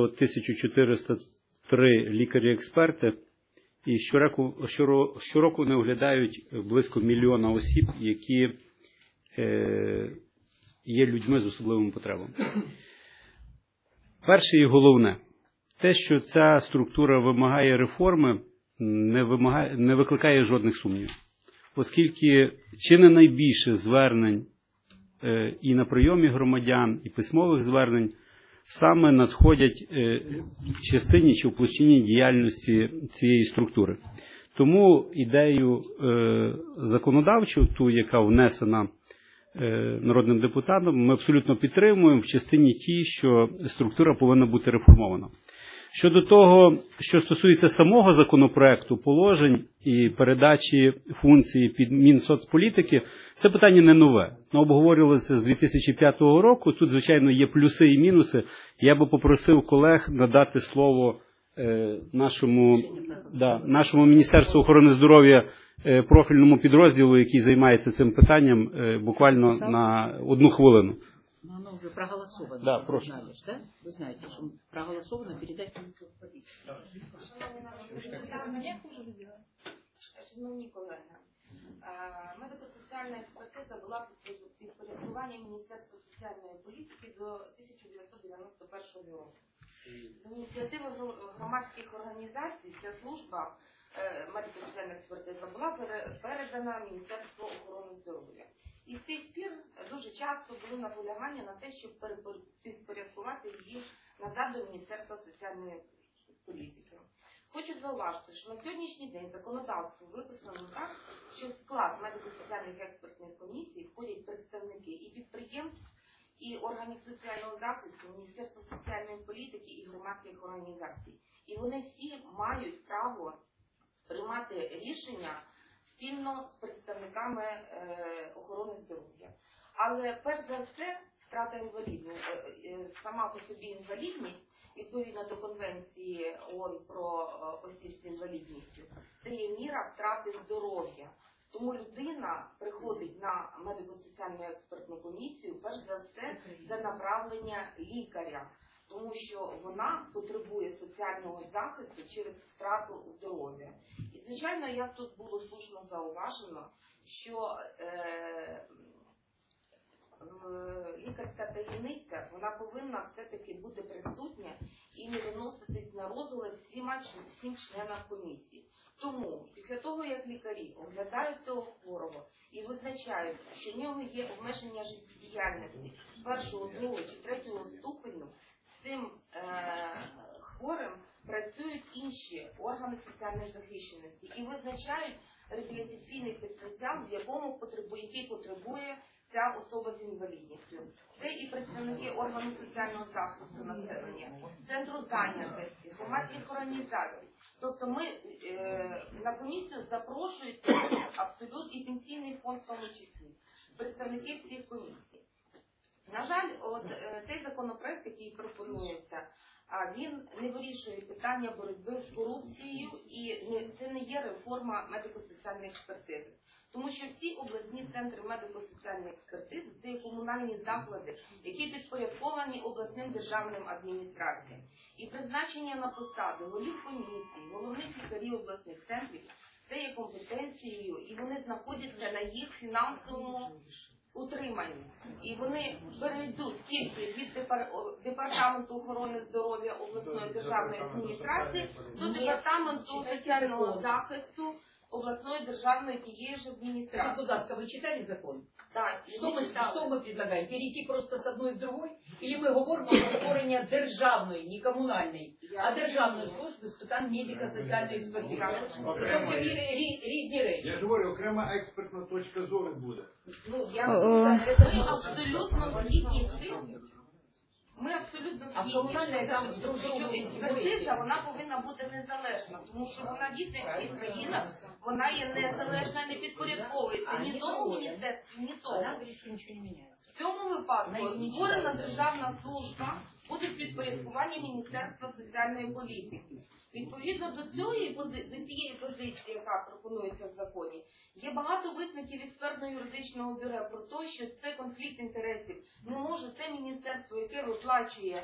1403 лікарі-експерти, і щороку вони оглядають близько 1 мільйона осіб, які є людьми з особливими потребами. Перше і головне, те, що ця структура вимагає реформи, не викликає жодних сумнівів. Оскільки чи не найбільше звернень і на прийомі громадян, і письмових звернень саме надходять в частині чи в площині діяльності цієї структури. Тому ідею законодавчу, ту, яка внесена народним депутатом, ми абсолютно підтримуємо в частині тій, що структура повинна бути реформована. Щодо того, що стосується самого законопроекту, положень і передачі функції під Мінсоцполітики, це питання не нове. Обговорювалося з 2005 року. Тут, звичайно, є плюси і мінуси. Я би попросив колег надати слово нашому Міністерству охорони здоров'я, профільному підрозділу, який займається цим питанням, буквально на 1 хвилину. Но оно уже проголосовано. Да, вы прошу. знали, да? Вы знаете, что проголосовано передать Мінсоцполітиці. Шановні колеги, медико-соціальна експертиза була під підпорядкуванням Міністерства соціальної політики до 1991 року. З ініціативи громадських організацій ця служба медико-соціальна експертиза була передана Міністерству охорони здоров'я. І з тих пір дуже часто були наполягання на те, щоб підпорядкувати її назад до Міністерства соціальної політики. Хочу зауважити, що на сьогоднішній день законодавство виписано так, що в склад медико-соціальних експертних комісій входять представники і підприємств, і органів соціального захисту, Міністерства соціальної політики і громадських організацій. І вони всі мають право приймати рішення спільно з представниками охорони здоров'я. Але перш за все, втрата інвалідності, сама по собі інвалідність, відповідно до Конвенції ООН про осіб з інвалідністю, це є міра втрати здоров'я. Тому людина приходить на медико-соціальну експертну комісію, перш за все, за направлення лікаря, тому що вона потребує соціального захисту через втрату здоров'я. І, звичайно, як тут було слушно зауважено, що лікарська таємниця, вона повинна все-таки бути присутня і не виноситись на розгляд всім членам комісії. Тому, після того, як лікарі оглядають цього хворого і визначають, що в нього є обмеження життєдіяльності першого, другого чи третього ступеню, з цим хворим працюють інші органи соціальної захищеності і визначають реабілітаційний потенціал, який потребує ця особа з інвалідністю. Це і представники органу соціального захисту населення, центру зайнятості, громадських організацій. Тобто ми на комісію запрошують абсолютно і пенсійний фонд в тому числі, представники всіх комісій. На жаль, цей законопроект, який пропонується, він не вирішує питання боротьби з корупцією і це не є реформа медико-соціальної експертизи. Тому що всі обласні центри медико-соціальної експертизи – це є комунальні заклади, які підпорядковані обласним державним адміністраціям. І призначення на посади голів комісій, головних лікарів обласних центрів – це є компетенцією, і вони знаходяться на їх фінансовому утриманні. І вони перейдуть тільки від Департаменту охорони здоров'я обласної державної адміністрації до Департаменту соціального захисту областной державной тієї ж адміністрації. Скажите, будь ласка, вы читали закон? Да. Что мы предлагаем? Перейти просто с одной в другой? Или мы говорим про створення державної, не комунальної, а державної служби з питань медико-соціальної експертизи? Це різні речі. Я говорю, окрема експертна точка зору буде. Ну, я абсолютно згідні з цим. Ми абсолютно згідні, що експертиза, вона повинна бути незалежна, тому що вона дійсно в країнах, вона є незалежна і не підпорядковується ні тому міністерству, ні тому. В цьому випадку створена державна служба буде в підпорядкуванні Міністерства соціальної політики. Відповідно до цієї позиції, яка пропонується в законі, є багато висновків експертно-юридичного бюро про те, що це конфлікт інтересів. Не може те міністерство, яке виплачує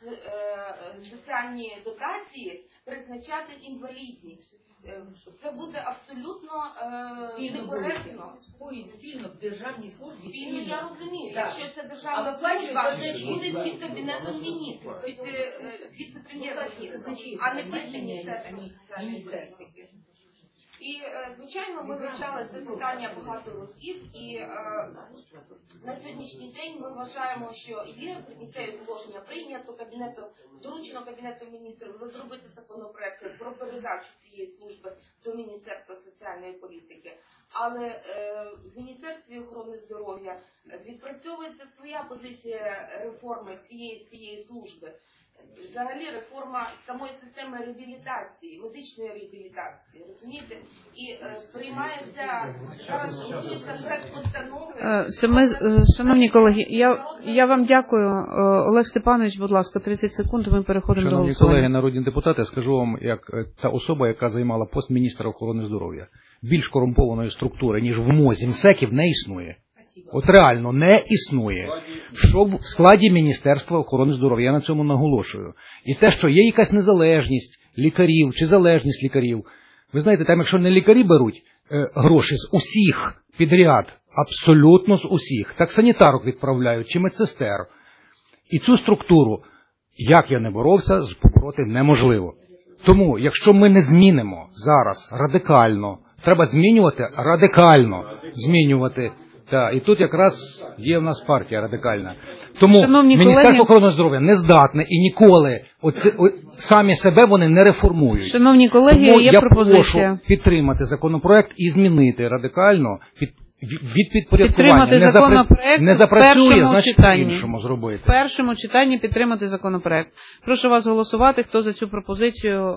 соціальні дотації, призначати інвалідність. Це буде абсолютно некоректно. Спільно в державній службі. Спільно, я розумію. Якщо це державна служба, буде під Кабінетом міністрів, під віце-прем'єр-міністром, а не під Міністерством соціальної політики. І, звичайно, ми вивчали це питання багато років, і на сьогоднішній день ми вважаємо, що є прийняття положення прийнято доручено Кабінету міністрів розробити законопроект про передачу цієї служби до Міністерства соціальної політики. Але в Міністерстві охорони здоров'я відпрацьовується своя позиція реформи цієї служби. Взагалі реформа самої системи реабілітації, медичної реабілітації, розумієте? І приймається зараз проект постанови. Шановні колеги, я вам дякую. Олег Степанович, будь ласка, 30 секунд, ми переходимо до голосування. Шановні колеги народні депутати, скажу вам, як та особа, яка займала пост міністра охорони здоров'я, більш корумпованої структури, ніж в МОЗі, МСЕКів, не існує. От реально не існує. Що в складі Міністерства охорони здоров'я, я на цьому наголошую. І те, що є якась незалежність лікарів чи залежність лікарів. Ви знаєте, там якщо не лікарі беруть гроші з усіх підряд, абсолютно з усіх, так санітарок відправляють чи медсестер. І цю структуру, як я не боровся, побороти неможливо. Тому, якщо ми не змінимо зараз радикально, треба змінювати радикально, змінювати Так, і тут якраз є в нас партія радикальна. Тому Шановні Міністерство колеги, охорони здоров'я не здатне і ніколи самі себе вони не реформують. Шановні колеги, Тому є я пропозиція. прошу підтримати законопроект і змінити радикально від підпорядкування. Підтримати законопроект не в запрацює, першому значить читанні. по-іншому зробити. В першому читанні підтримати законопроект. Прошу вас голосувати, хто за цю пропозицію.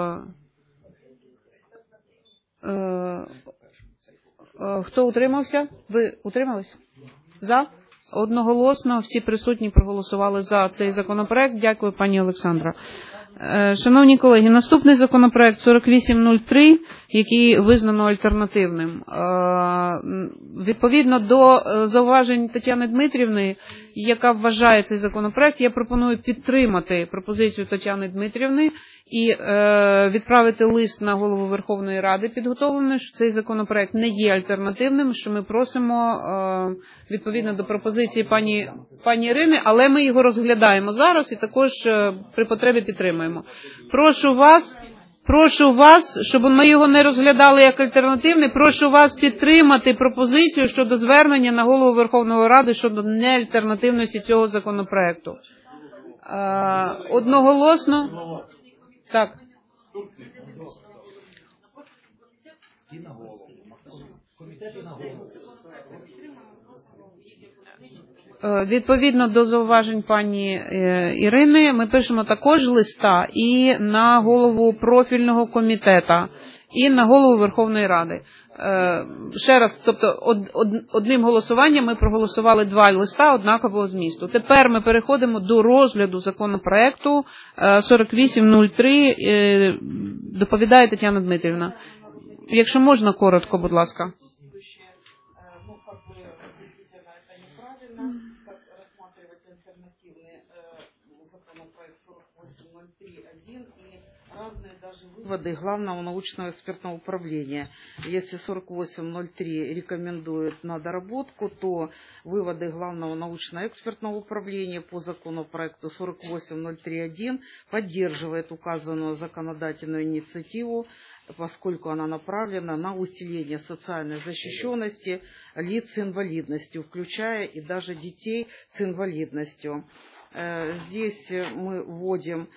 Хто утримався? Ви утримались? За? Одноголосно всі присутні проголосували за цей законопроект. Дякую, пані Олександра. Шановні колеги, наступний законопроект 4803, який визнано альтернативним. Відповідно до зауважень Тетяни Дмитрівни, яка вважає цей законопроект, я пропоную підтримати пропозицію Тетяни Дмитрівни і відправити лист на голову Верховної Ради підготовлений, що цей законопроект не є альтернативним, що ми просимо відповідно до пропозиції пані Ірини, але ми його розглядаємо зараз і також при потребі підтримуємо. Прошу вас, щоб ми його не розглядали як альтернативний, прошу вас підтримати пропозицію щодо звернення на голову Верховної Ради щодо неальтернативності цього законопроекту. Одноголосно. Так. Відповідно до зауважень пані Ірини, ми пишемо також листа і на голову профільного комітету, і на голову Верховної Ради. Ще раз, тобто одним голосуванням ми проголосували два листа однакового змісту. Тепер ми переходимо до розгляду законопроекту 4803, доповідає Тетяна Дмитрівна. Якщо можна, коротко, будь ласка. Выводы Главного научного экспертного управления. Если 4803 рекомендует на доработку, то выводы Главного научно-экспертного управления по законопроекту 4803.1 поддерживает указанную законодательную инициативу, поскольку она направлена на усиление социальной защищенности лиц с инвалидностью, включая и даже детей с инвалидностью. Здесь мы вводим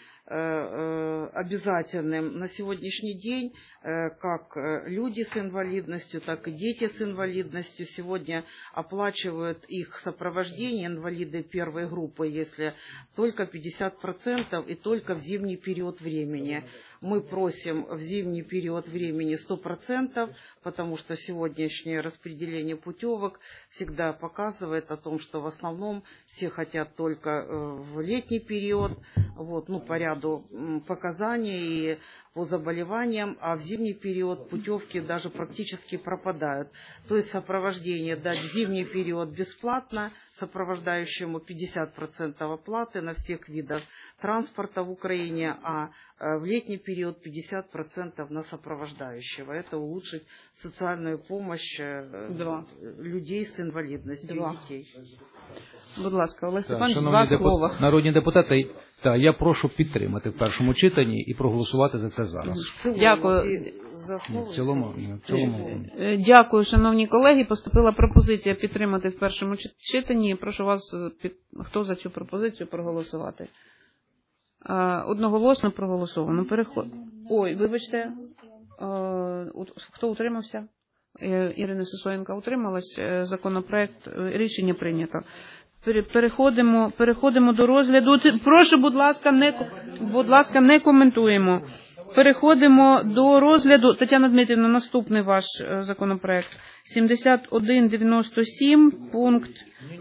обязательным на сегодняшний день как люди с инвалидностью, так и дети с инвалидностью сегодня оплачивают их сопровождение, инвалиды первой группы, если только 50% и только в зимний период времени. Мы просим в зимний период времени 100%, потому что сегодняшнее распределение путевок всегда показывает о том, что в основном все хотят только в летний период, вот, ну, по ряду показаний и по заболеваниям, а в зимний период путевки даже практически пропадают. То есть сопровождение дать в зимний период бесплатно, сопровождающему 50% оплаты на всех видах транспорта в Украине, а в летний период 50% на сопровождающего. Это улучшить социальную помощь людей с инвалидностью и детей. Будь ласка, Олег Степанович, два слова. Народні депутати, я прошу підтримати в першому читанні і проголосувати за це зараз. Дякую. В цілому. Дякую, шановні колеги. Поступила пропозиція підтримати в першому читанні. Прошу вас, хто за цю пропозицію, проголосувати. Одноголосно проголосовано. Ой, вибачте, хто утримався? Ірина Сисоєнко утрималась. Законопроект, рішення прийнято. Переходимо до розгляду. Прошу, будь ласка, не коментуємо. Переходимо до розгляду. Тетяна Дмитрівна, наступний ваш законопроект. 7197, пункт...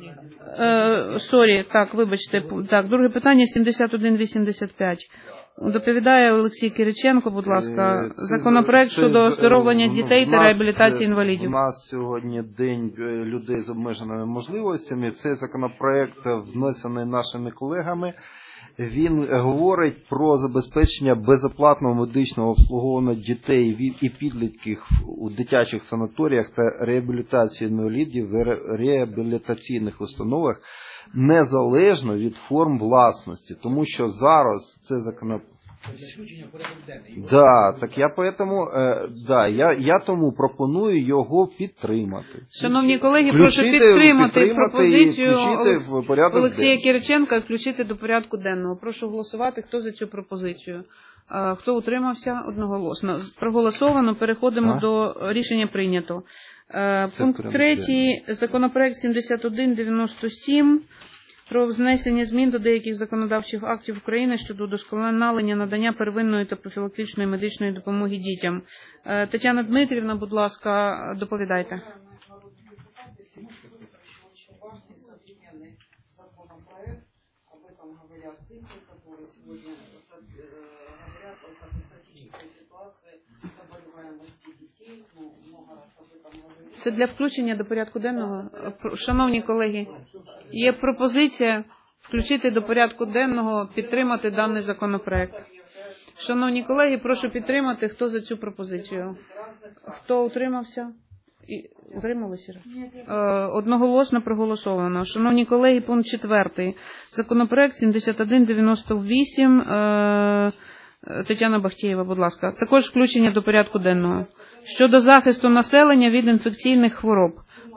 вибачте. Так, друге питання, 7185. Доповідає Олексій Кириченко, будь ласка, законопроект щодо оздоровлення дітей та реабілітації інвалідів. У нас сьогодні День людей з обмеженими можливостями. Цей законопроект внесений нашими колегами. Він говорить про забезпечення безоплатного медичного обслуговування дітей і підлітків у дитячих санаторіях та реабілітації інвалідів в реабілітаційних установах незалежно від форм власності. Тому що зараз цей законопроект Да, так я поэтому, я тому пропоную його підтримати. Шановні колеги, прошу підтримати пропозицію в порядок Олексія денний. Кириченка включити до порядку денного. Прошу голосувати, хто за цю пропозицію. Хто утримався? Одноголосно. Проголосовано. Переходимо до рішення прийнято. Пункт 3. Законопроект 7197 про внесення змін до деяких законодавчих актів України щодо удосконалення надання первинної та профілактичної медичної допомоги дітям. Тетяна Дмитрівна, будь ласка, доповідайте. Це для включення до порядку денного. Шановні колеги, є пропозиція включити до порядку денного, підтримати даний законопроект. Шановні колеги, прошу підтримати, хто за цю пропозицію. Хто утримався? Утрималися? Одноголосно проголосовано. Шановні колеги, пункт 4. Законопроект 7198. Тетяна Бахтєєва, будь ласка. Також включення до порядку денного. Щодо захисту населення від інфекційних хвороб.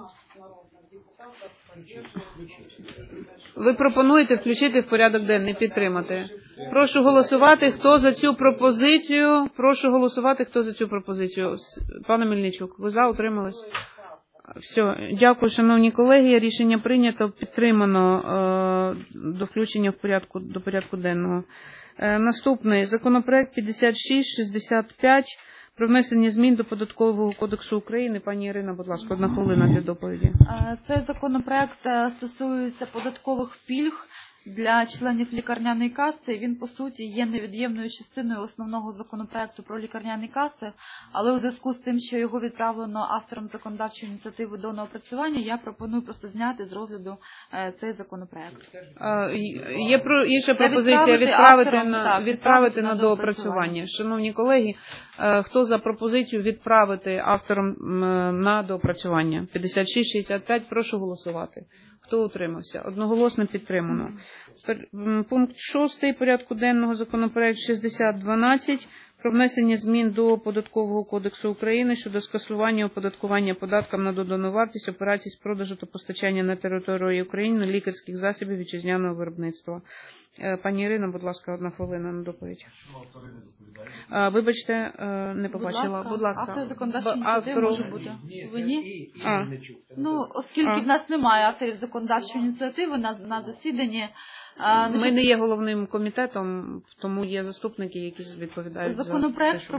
Ви пропонуєте включити в порядок денний, підтримати. Прошу голосувати, хто за цю пропозицію. Прошу голосувати, хто за цю пропозицію. Пане Мельничук, ви за, утримались? Все, дякую, шановні колеги. Рішення прийнято, підтримано до включення до порядку денного. Наступний законопроект 5665 про внесення змін до Податкового кодексу України. Пані Ірина, будь ласка, 1 хвилина для доповіді. Цей законопроект стосується податкових пільг для членів лікарняної каси. Він, по суті, є невід'ємною частиною основного законопроекту про лікарняні каси, але у зв'язку з тим, що його відправлено автором законодавчої ініціативи до доопрацювання, я пропоную просто зняти з розгляду цей законопроект. Є ще пропозиція відправити на доопрацювання. Шановні колеги, хто за пропозицію відправити автором на доопрацювання? 5665, прошу голосувати. Хто утримався? Одноголосно підтримано. Пункт 6 порядку денного, законопроект 6012 про внесення змін до Податкового кодексу України щодо скасування оподаткування податком на додану вартість операцій з продажу та постачання на території України лікарських засобів вітчизняного виробництва. Пані Ірина, будь ласка, 1 хвилина на доповідь. Вибачте, не побачила. Будь ласка. Автор законодавчої ініціативи може бути. Ви ні? Ну, оскільки в нас немає авторів законодавчої ініціативи на засіданні. Ми не є головним комітетом, тому є заступники, які відповідають за те, Законопроект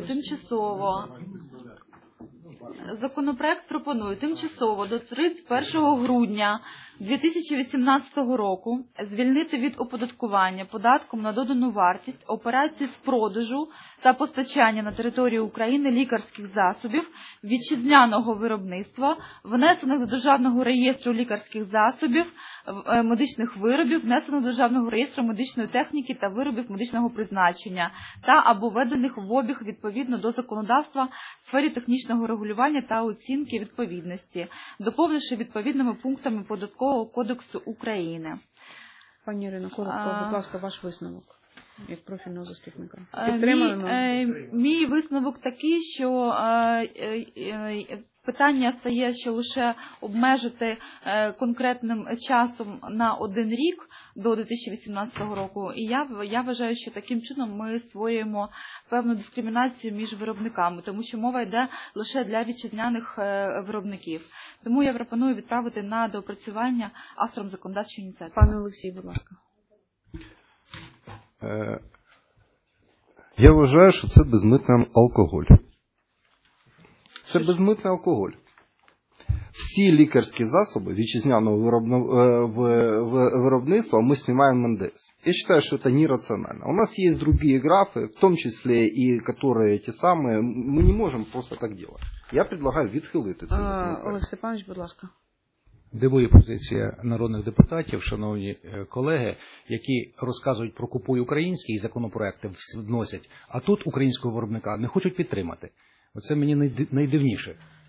пропонує тимчасово до 31 грудня 2018 року звільнити від оподаткування податком на додану вартість операції з продажу та постачання на територію України лікарських засобів вітчизняного виробництва, внесених до Державного реєстру лікарських засобів, медичних виробів, внесених до Державного реєстру медичної техніки та виробів медичного призначення та або введених в обіг відповідно до законодавства в сфері технічного регулювання та оцінки відповідності, доповнивши відповідними пунктами Податкового кодексу України. Пані Ірино, коротко, будь ласка, ваш висновок як профільного заступника. Мій висновок такий, що питання стає, що лише обмежити конкретним часом на 1 рік до 2018 року. І я вважаю, що таким чином ми створюємо певну дискримінацію між виробниками, тому що мова йде лише для вітчизняних виробників. Тому я пропоную відправити на доопрацювання автором законодавчої ініціативи. Пане Олексій, будь ласка. Я вважаю, що це безмитний алкоголь. Це безмитний алкоголь. Всі лікарські засоби вітчизняного виробництва мы снимаем НДС. Я считаю, что это нерационально. У нас есть другие графы, в том числе и которые те самые. Мы не можем просто так делать. Я предлагаю відхилити цей законопроект. Олег Степанович, будь ласка. Дивує позиція народних депутатів, шановні колеги, які розказують про «Купуй український» і законопроекти вносять, а тут українського виробника не хочуть підтримати. Оце мені найдивніше.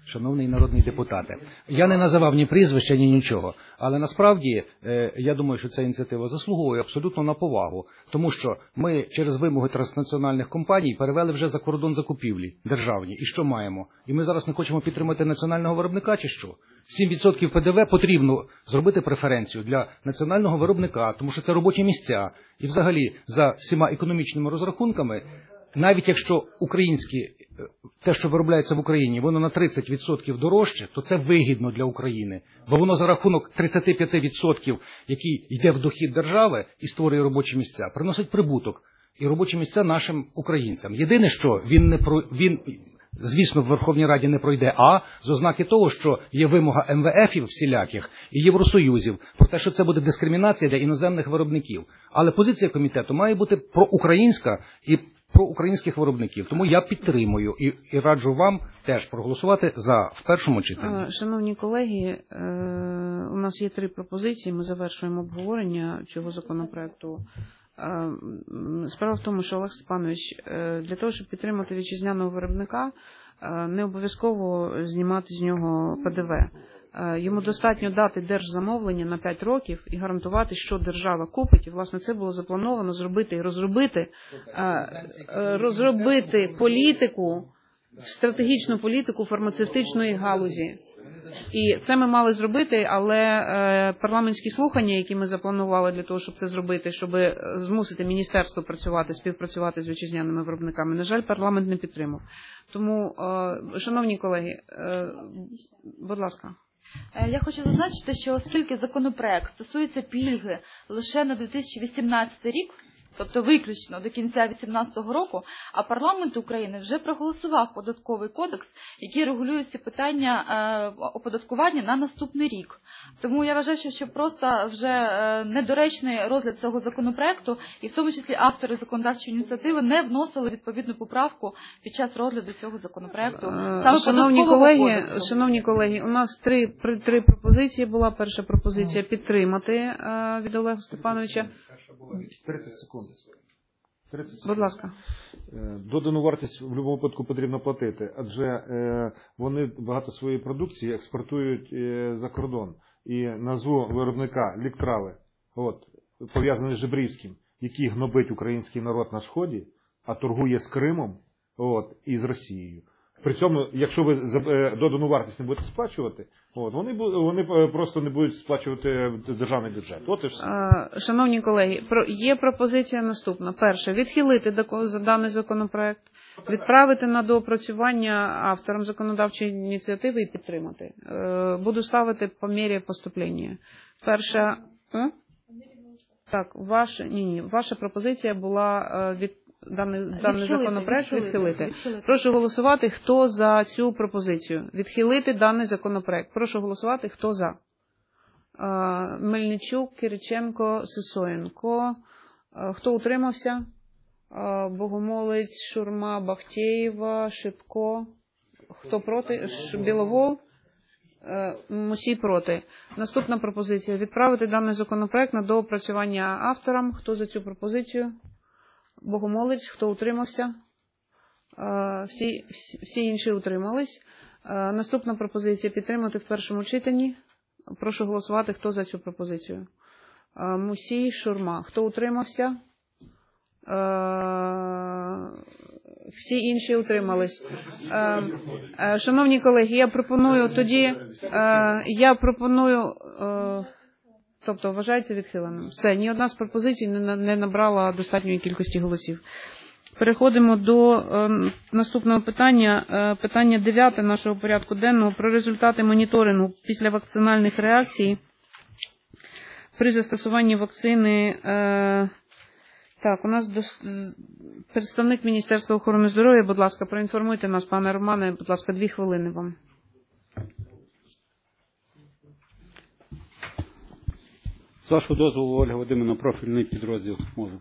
Шановний народний депутате, я не називав ні прізвища, ні нічого, але насправді я думаю, що ця ініціатива заслуговує абсолютно на повагу, тому що ми через вимоги транснаціональних компаній перевели вже за кордон закупівлі державні. І що маємо? І ми зараз не хочемо підтримати національного виробника чи що? 7% ПДВ потрібно зробити преференцію для національного виробника, тому що це робочі місця. І взагалі за всіма економічними розрахунками, навіть якщо те, що виробляється в Україні, воно на 30% дорожче, то це вигідно для України. Бо воно за рахунок 35%, який йде в дохід держави і створює робочі місця, приносить прибуток і робочі місця нашим українцям. Єдине, що він звісно, в Верховній Раді не пройде, з ознаки того, що є вимога МВФів всіляких і Євросоюзів про те, що це буде дискримінація для іноземних виробників. Але позиція комітету має бути проукраїнська і про українських виробників. Тому я підтримую і раджу вам теж проголосувати в першому читанні. Шановні колеги, у нас є 3 пропозиції. Ми завершуємо обговорення цього законопроекту. Справа в тому, що Олег Степанович, для того, щоб підтримати вітчизняного виробника, не обов'язково знімати з нього ПДВ. Йому достатньо дати держзамовлення на 5 років і гарантувати, що держава купить. І, власне, це було заплановано зробити і розробити політику, стратегічну політику фармацевтичної галузі. І це ми мали зробити, але парламентські слухання, які ми запланували для того, щоб це зробити, щоб змусити міністерство співпрацювати з вітчизняними виробниками, на жаль, парламент не підтримав. Тому, шановні колеги, будь ласка. Я хочу зазначити, що оскільки законопроект стосується пільги лише на 2018 рік, тобто виключно до кінця 2018 року, а парламент України вже проголосував податковий кодекс, який регулює ці питання оподаткування на наступний рік. Тому я вважаю, що просто вже недоречний розгляд цього законопроекту, і в тому числі автори законодавчої ініціативи не вносили відповідну поправку під час розгляду цього законопроекту. Шановні колеги, у нас три пропозиції була. Перша пропозиція підтримати від Олега Степановича. 30 секунд. Будь ласка. Додану вартість в будь-якому випадку потрібно платити, адже вони багато своєї продукції експортують за кордон. І назву виробника Ліктрави, пов'язаний з Жебрівським, який гнобить український народ на Сході, а торгує з Кримом і з Росією. При цьому, якщо ви додану вартість не будете сплачувати, вони просто не будуть сплачувати державний бюджет. От і все. Шановні колеги, є пропозиція наступна. Перше, відхилити даний законопроект, відправити на доопрацювання авторам законодавчої ініціативи і підтримати. Буду ставити по мірі поступлення. Перша... Так, ваша пропозиція була даний законопроект відхилити. Прошу голосувати, хто за цю пропозицію. Відхилити даний законопроект. Прошу голосувати, хто за. Мельничук, Кириченко, Сисоєнко. Хто утримався? Богомолець, Шурма, Бахтєєва, Шипко. Хто проти? Біловол. Мусій проти. Наступна пропозиція. Відправити даний законопроект на доопрацювання авторам. Хто за цю пропозицію? Богомолець, хто утримався? Всі інші утримались. Наступна пропозиція підтримати в першому читанні. Прошу голосувати, хто за цю пропозицію. Мусій, Шурма. Хто утримався? Всі інші утримались. Шановні колеги, я пропоную тоді, тобто вважається відхиленим. Все, ні одна з пропозицій не набрала достатньої кількості голосів. Переходимо до наступного питання. Питання 9 нашого порядку денного про результати моніторингу післявакцинальних реакцій при застосуванні вакцини. Так, у нас представник Міністерства охорони здоров'я, будь ласка, проінформуйте нас, пане Романе, будь ласка, 2 хвилини вам. З вашого дозволу, Ольга Вадимівна, профільний підрозділ можу.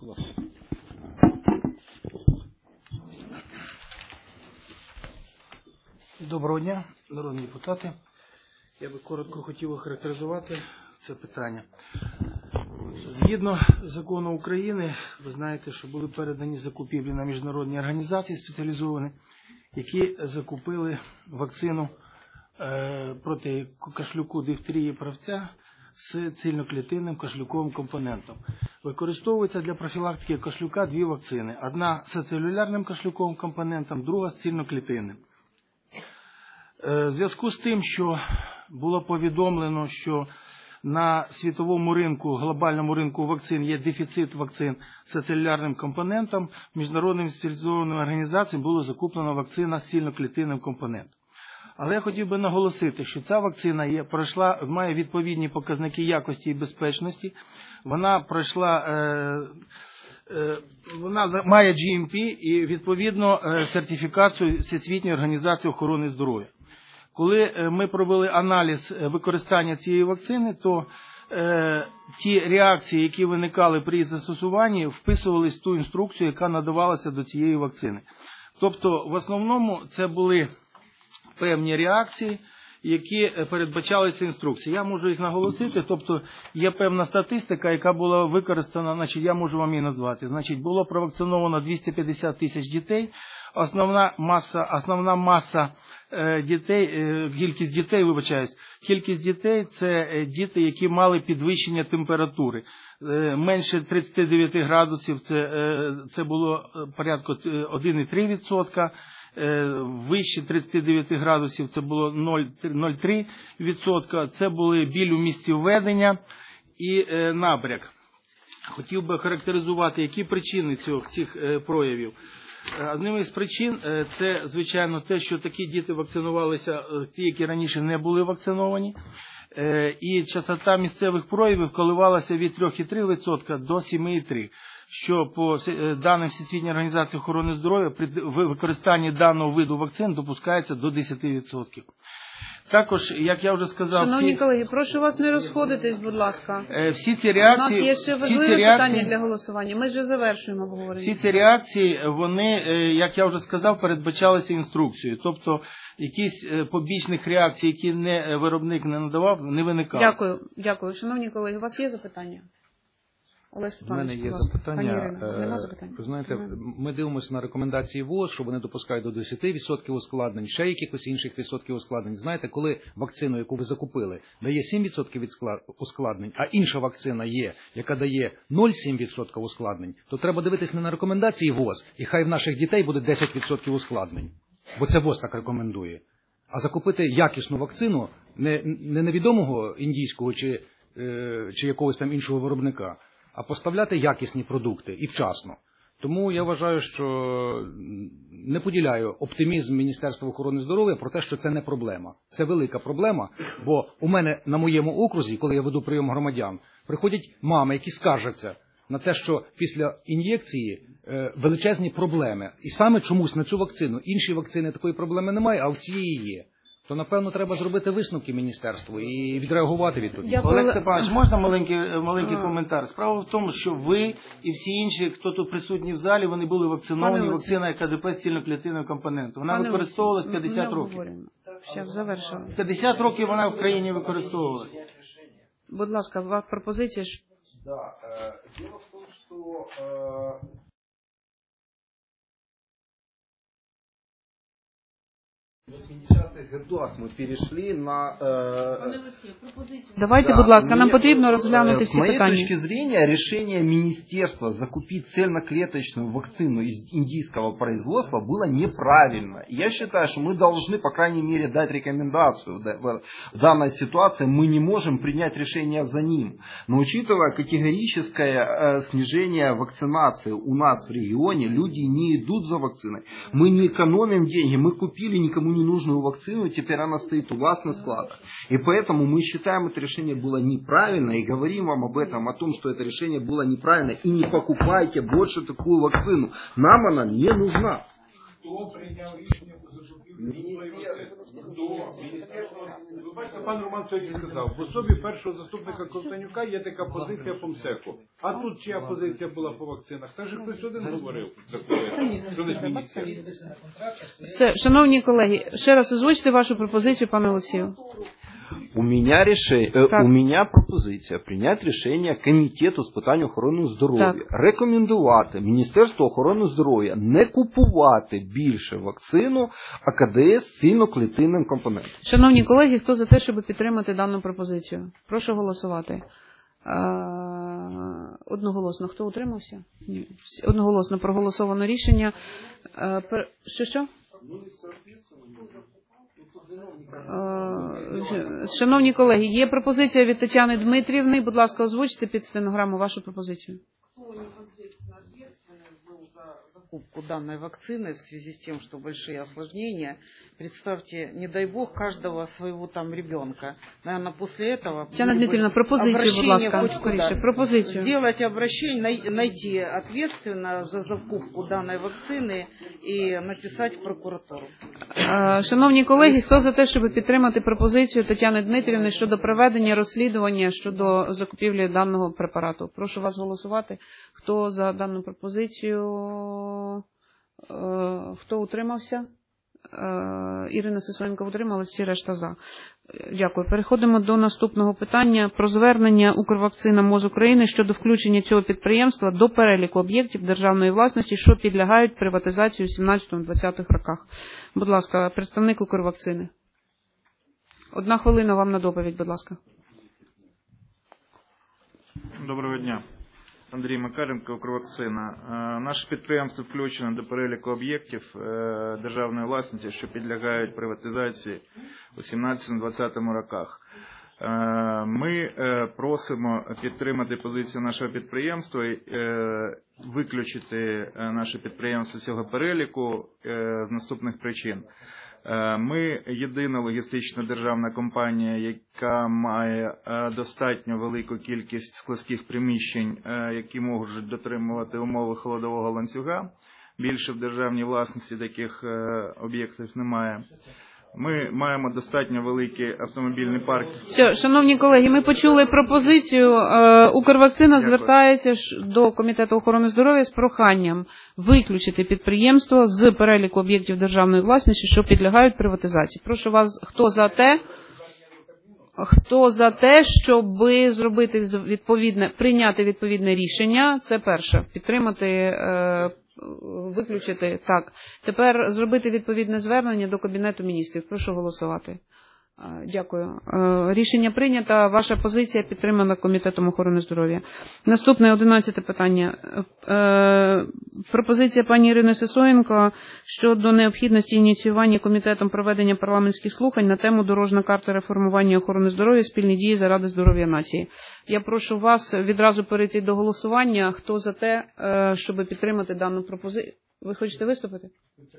Доброго дня, народні депутати. Я би коротко хотів охарактеризувати це питання. Згідно закону України, ви знаєте, що були передані закупівлі на міжнародні організації спеціалізовані, які закупили вакцину проти кашлюку, дифтерії, правця з цільноклітинним кашлюковим компонентом. Використовується для профілактики кашлюка дві вакцини. Одна з целюлярним кашлюковим компонентом, друга з цільноклітинним. В зв'язку з тим, що було повідомлено, що на світовому ринку, глобальному ринку вакцин є дефіцит вакцин з целюлярним компонентом, міжнародним спеціалізованим організаціям було закуплено вакцина з цільноклітинним компонентом. Але я хотів би наголосити, що ця вакцина має відповідні показники якості і безпечності. Вона має GMP і відповідно сертифікацію Всесвітньої організації охорони здоров'я. Коли ми провели аналіз використання цієї вакцини, то ті реакції, які виникали при застосуванні, вписувались в ту інструкцію, яка надавалася до цієї вакцини. Тобто, в основному, це були певні реакції, які передбачалися інструкції. Я можу їх наголосити, тобто є певна статистика, яка була використана, значить, я можу вам її назвати. Значить, було провакциновано 250 тисяч дітей, основна маса дітей, кількість дітей – це діти, які мали підвищення температури. Менше 39 градусів – це було порядку 1,3%. Вище 39 градусів це було 0,3%, це були біль у місці введення і набряк. Хотів би характеризувати, які причини цих проявів. Одним із причин це, звичайно, те, що такі діти вакцинувалися, ті, які раніше не були вакциновані, і частота місцевих проявів коливалася від 3,3% до 7,3%. Що по даним Всесвітньої організації охорони здоров'я при використанні даного виду вакцин допускається до 10%. Також, як я вже сказав... Шановні колеги, прошу вас не розходитись, будь ласка. Всі ці реакції... У нас є ще важливе питання для голосування. Ми вже завершуємо обговорення. Всі ці реакції, вони, як я вже сказав, передбачалися інструкцією. Тобто, якісь побічних реакцій, які виробник не надавав, не виникали. Дякую. Шановні колеги, у вас є запитання? Олег У Степанович, мене є будь ласка. запитання. Пані Ірино, нема запитань? Ви знаєте, ми дивимося на рекомендації ВОЗ, що вони допускають до 10% ускладнень, ще якихось інших відсотків ускладнень. Знаєте, коли вакцину, яку ви закупили, дає 7% ускладнень, а інша вакцина є, яка дає 0,7% ускладнень, то треба дивитися не на рекомендації ВОЗ, і хай в наших дітей буде 10% ускладнень. Бо це ВОЗ так рекомендує. А закупити якісну вакцину не невідомого індійського чи якогось там іншого виробника, а поставляти якісні продукти і вчасно. Тому я вважаю, що не поділяю оптимізм Міністерства охорони здоров'я про те, що це не проблема. Це велика проблема, бо у мене на моєму окрузі, коли я веду прийом громадян, приходять мами, які скаржаться на те, що після ін'єкції величезні проблеми. І саме чомусь на цю вакцину, інші вакцини такої проблеми немає, а в цієї є. То, напевно, треба зробити висновки міністерству і відреагувати відповідно. Олег Степанович, можна маленький коментар? Справа в тому, що ви і всі інші, хто тут присутні в залі, вони були вакциновані вакциною КДП з цільноклітинним компонентом. Вона використовувалась 50 років. 50 років вона в країні використовувалась. Будь ласка, пропозиція. Дело в том, что в 80-х годах мы перешли на... Давайте, будь ласка, нам потрібно розглянути всі питання. С моей точки зрения, решение министерства закупить цельноклеточную вакцину из индийского производства было неправильно. Я считаю, что мы должны, по крайней мере, дать рекомендацию в данной ситуации. Мы не можем принять решение за ним. Но учитывая категорическое снижение вакцинации у нас в регионе, люди не идут за вакциной. Мы не экономим деньги, мы купили никому не нужную вакцину, теперь она стоит у вас на складах. И поэтому мы считаем, это решение было неправильно, и говорим вам об этом, о том, что это решение было неправильно, и не покупайте больше такую вакцину. Нам она не нужна. Хто прийняв рішення по закупівлі? Ви бачите, пан Роман сьогодні сказав, в особі першого заступника Ковтонюка є така позиція по МСЕКу. А тут чия позиція була по вакцинах? Та ж хтось один говорив за коли. Все, шановні колеги, ще раз озвучте вашу пропозицію, пане Олексію. У меня пропозиція прийняти рішення Комітету з питань охорони здоров'я. Так. Рекомендувати Міністерству охорони здоров'я не купувати більше вакцину АКДС з цільноклітинним компонентом. Шановні колеги, хто за те, щоб підтримати дану пропозицію? Прошу голосувати. Одноголосно. Хто утримався? Ні. Одноголосно проголосовано рішення. Що? Шановні колеги, є пропозиція від Тетяни Дмитрівни. Будь ласка, озвучте під стенограму вашу пропозицію. Закупку данной вакцины в связи с тем, что большие осложнения. Представьте, не дай бог, каждого своего там ребенка. Наверное, после этого... Тетяна Дмитрівна, пропозицію, будь ласка, хоть скоріше. куда. Пропозицію. Сделать обращение, найти ответственно за закупку данной вакцины и написать в прокуратуру. Шановні колеги, хто за те, щоб підтримати пропозицію Тетяни Дмитрівни щодо проведення розслідування щодо закупівлі даного препарату? Прошу вас голосувати. Хто за дану пропозицію? Хто утримався? Ірина Сисоєнко утрималась, всі решта за. Дякую. Переходимо до наступного питання про звернення Укрвакцина МОЗ України щодо включення цього підприємства до переліку об'єктів державної власності, що підлягають приватизації у 17-20 роках. Будь ласка, представник Укрвакцини. 1 хвилина вам на доповідь, будь ласка. Доброго дня. Андрій Макаренко, Укрвакцина. Наше підприємство включено до переліку об'єктів державної власності, що підлягають приватизації у 17-20 роках. Ми просимо підтримати позицію нашого підприємства і виключити наше підприємство з цього переліку з наступних причин. Ми єдина логістична державна компанія, яка має достатньо велику кількість складських приміщень, які можуть дотримувати умови холодового ланцюга. Більше в державній власності таких об'єктів немає. Ми маємо достатньо великий автомобільний парк. Все, шановні колеги, ми почули пропозицію. Укрвакцина звертається до Комітету охорони здоров'я з проханням виключити підприємство з переліку об'єктів державної власності, що підлягають приватизації. Прошу вас, хто за те, щоб зробити прийняти відповідне рішення, це перше, підтримати, виключити, так. Тепер зробити відповідне звернення до Кабінету міністрів. Прошу голосувати. Дякую. Рішення прийнято. Ваша позиція підтримана Комітетом охорони здоров'я. Наступне 11 питання. Пропозиція пані Ірини Сисоєнко щодо необхідності ініціювання комітетом проведення парламентських слухань на тему «Дорожна карта реформування охорони здоров'я. Спільні дії заради здоров'я нації». Я прошу вас відразу перейти до голосування. Хто за те, щоб підтримати дану пропозицію? Ви хочете виступити?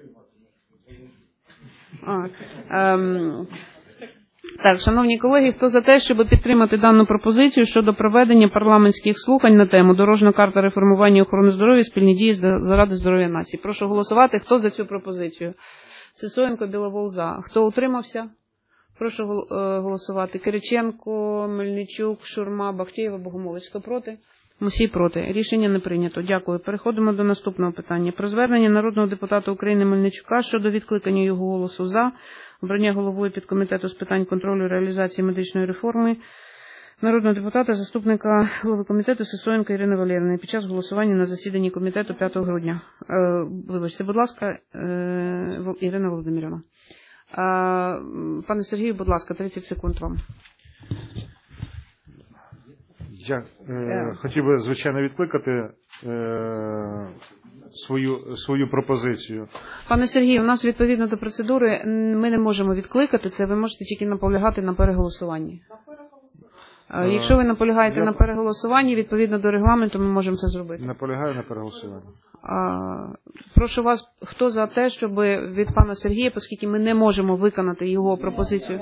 Так, шановні колеги, хто за те, щоб підтримати дану пропозицію щодо проведення парламентських слухань на тему «Дорожна карта реформування охорони здоров'я. Спільні дії заради здоров'я нації». Прошу голосувати. Хто за цю пропозицію? Сисоєнко, Біловол за. Хто утримався? Прошу голосувати. Кириченко, Мельничук, Шурма, Бахтєєва, Богомолець. Хто проти? Мусій проти. Рішення не прийнято. Дякую. Переходимо до наступного питання. Про звернення народного депутата України Мельничука щодо відкликання його голосу за обрання головою підкомітету з питань контролю і реалізації медичної реформи народного депутата, заступника голови комітету Сисоєнко Ірини Валеріївни під час голосування на засіданні комітету 5 грудня. Вибачте, будь ласка, Ірина Володимирівна. Пане Сергію, будь ласка, 30 секунд вам. Я хотів би, звичайно, відкликати свою пропозицію. Пане Сергію, у нас відповідно до процедури ми не можемо відкликати це, ви можете тільки наполягати на переголосуванні. Якщо ви наполягаєте на переголосуванні, відповідно до регламенту, ми можемо це зробити. Наполягаю на переголосуванні. Прошу вас, хто за те, щоб від пана Сергія, оскільки ми не можемо виконати його пропозицію.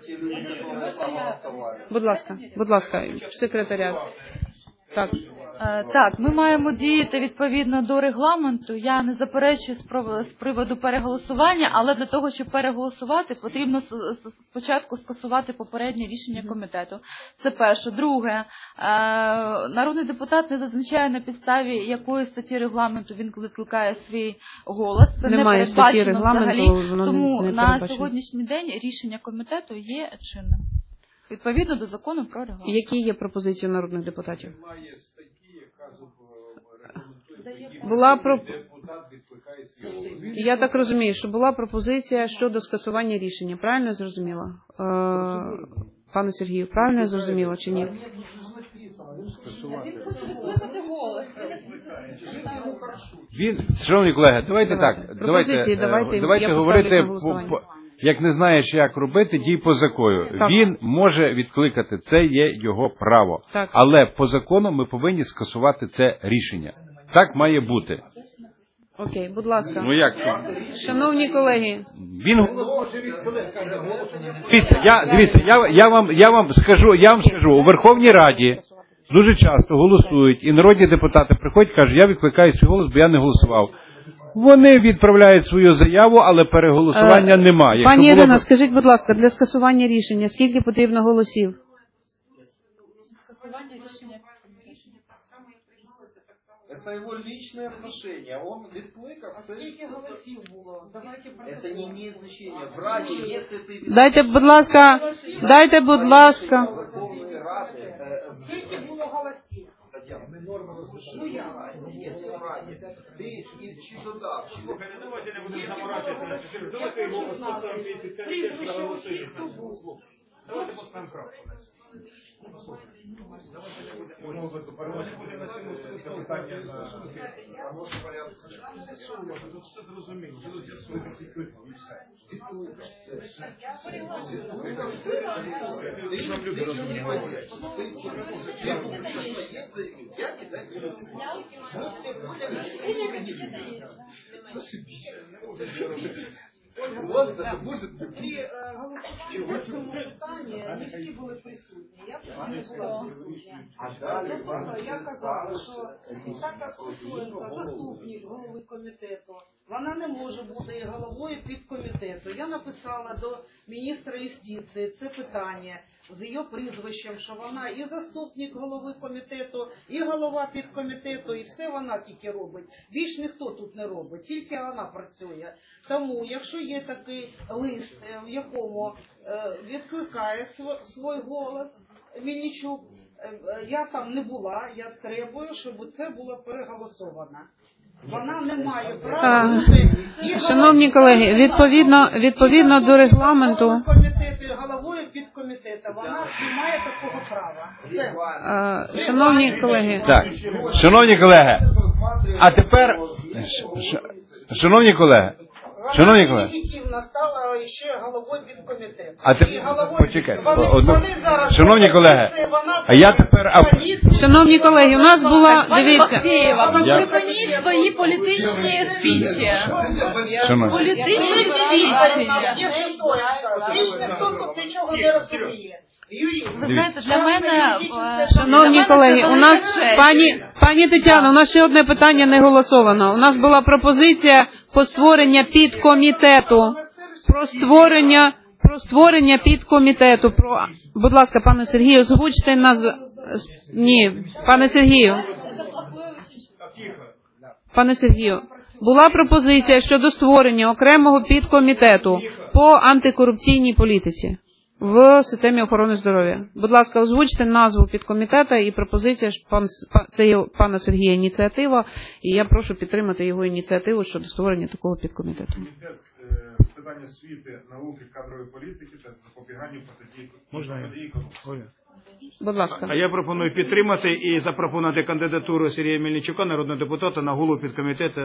Будь ласка, секретаріат. Так. Так, ми маємо діяти відповідно до регламенту. Я не заперечую з приводу переголосування, але для того, щоб переголосувати, потрібно спочатку скасувати попереднє рішення комітету. Це перше. Друге, народний депутат не зазначає, на підставі якої статті регламенту він викликає свій голос. Це не передбачено взагалі. Тому на сьогоднішній день рішення комітету є чинним. Відповідно до закону про регламент. Які є пропозиції народних депутатів? Я так розумію, що була пропозиція щодо скасування рішення. Правильно я зрозуміла? Пане Сергію, правильно я зрозуміла чи ні? Шановні колеги, давайте так. Давайте говорити, як не знаєш, як робити, дій по закону. Він може відкликати, це є його право. Так. Але по закону ми повинні скасувати це рішення. Так має бути. Окей, будь ласка. Ну як? Шановні колеги. Він Дивіться, я вам скажу, у Верховній Раді дуже часто голосують, і народні депутати приходять, кажуть, я відкликаю свій голос, бо я не голосував. Вони відправляють свою заяву, але переголосування немає. Пані Ірина, скажіть, будь ласка, для скасування рішення скільки потрібно голосів? Это его личное отношение. Он відкликав. Скільки голосів було? Давайте Это не имеет значения. В Раді, если ты... Дайте, будь ласка. Скільки було голосів? Ми норми розпишемо. Якщо в Раді ти чи додав, чи Давайте не будемо заморачуватися. Давайте його поставимо під Давайте поставимо крапку. Давайте буде на цьому запитання на порядку. Тут все зрозуміло. Тут з'ясується тільки і все. Ти ж нам люди розуміють. Я тебя не люблю. Мы все Вот даже может при голосуванні питанні не всі були присутні. Я не була присутня. Я казала, що така Сисоєнко, заступник голови комітету, вона не може бути головою підкомітету. Я написала до міністра юстиції це питання з її прізвищем, що вона і заступник голови комітету, і голова підкомітету, і все вона тільки робить. Більш ніхто тут не робить, тільки вона працює. Тому, якщо є такий лист, в якому відкликає свій голос Мельничук, я там не була, я требую, щоб це було переголосовано. Вона не має права бути Шановні колеги, відповідно до регламенту, головою підкомітету. Вона не має такого права. шановні колеги. Так, шановні колеги, а тепер, шановні колеги, легітимно стала ще головою підкомітету. а тепер, почекайте, шановні колеги, а я тепер... Шановні колеги, у нас була, дивіться. Припиніть свої політичні спічі. Політичні спічі. Ніхто тут нічого не розуміє. Ви знаєте, для мене... Шановні колеги, у нас, пані Тетяно, у нас ще одне питання не голосовано. У нас була пропозиція по створення підкомітету. Про створення підкомітету. Будь ласка, пане Сергію, озвучте нас... Ні, пане Сергію. Пане Сергію, була пропозиція щодо створення окремого підкомітету по антикорупційній політиці в системі охорони здоров'я. Будь ласка, озвучте назву підкомітету і пропозиція, це є пана Сергія ініціатива, і я прошу підтримати його ініціативу щодо створення такого підкомітету. Комітет з питань освіти, науки, кадрової політики та запобіганню протидії корупції. Будь ласка. А я пропоную підтримати і запропонувати кандидатуру Сергія Мельничука, народного депутата, на голову підкомітету.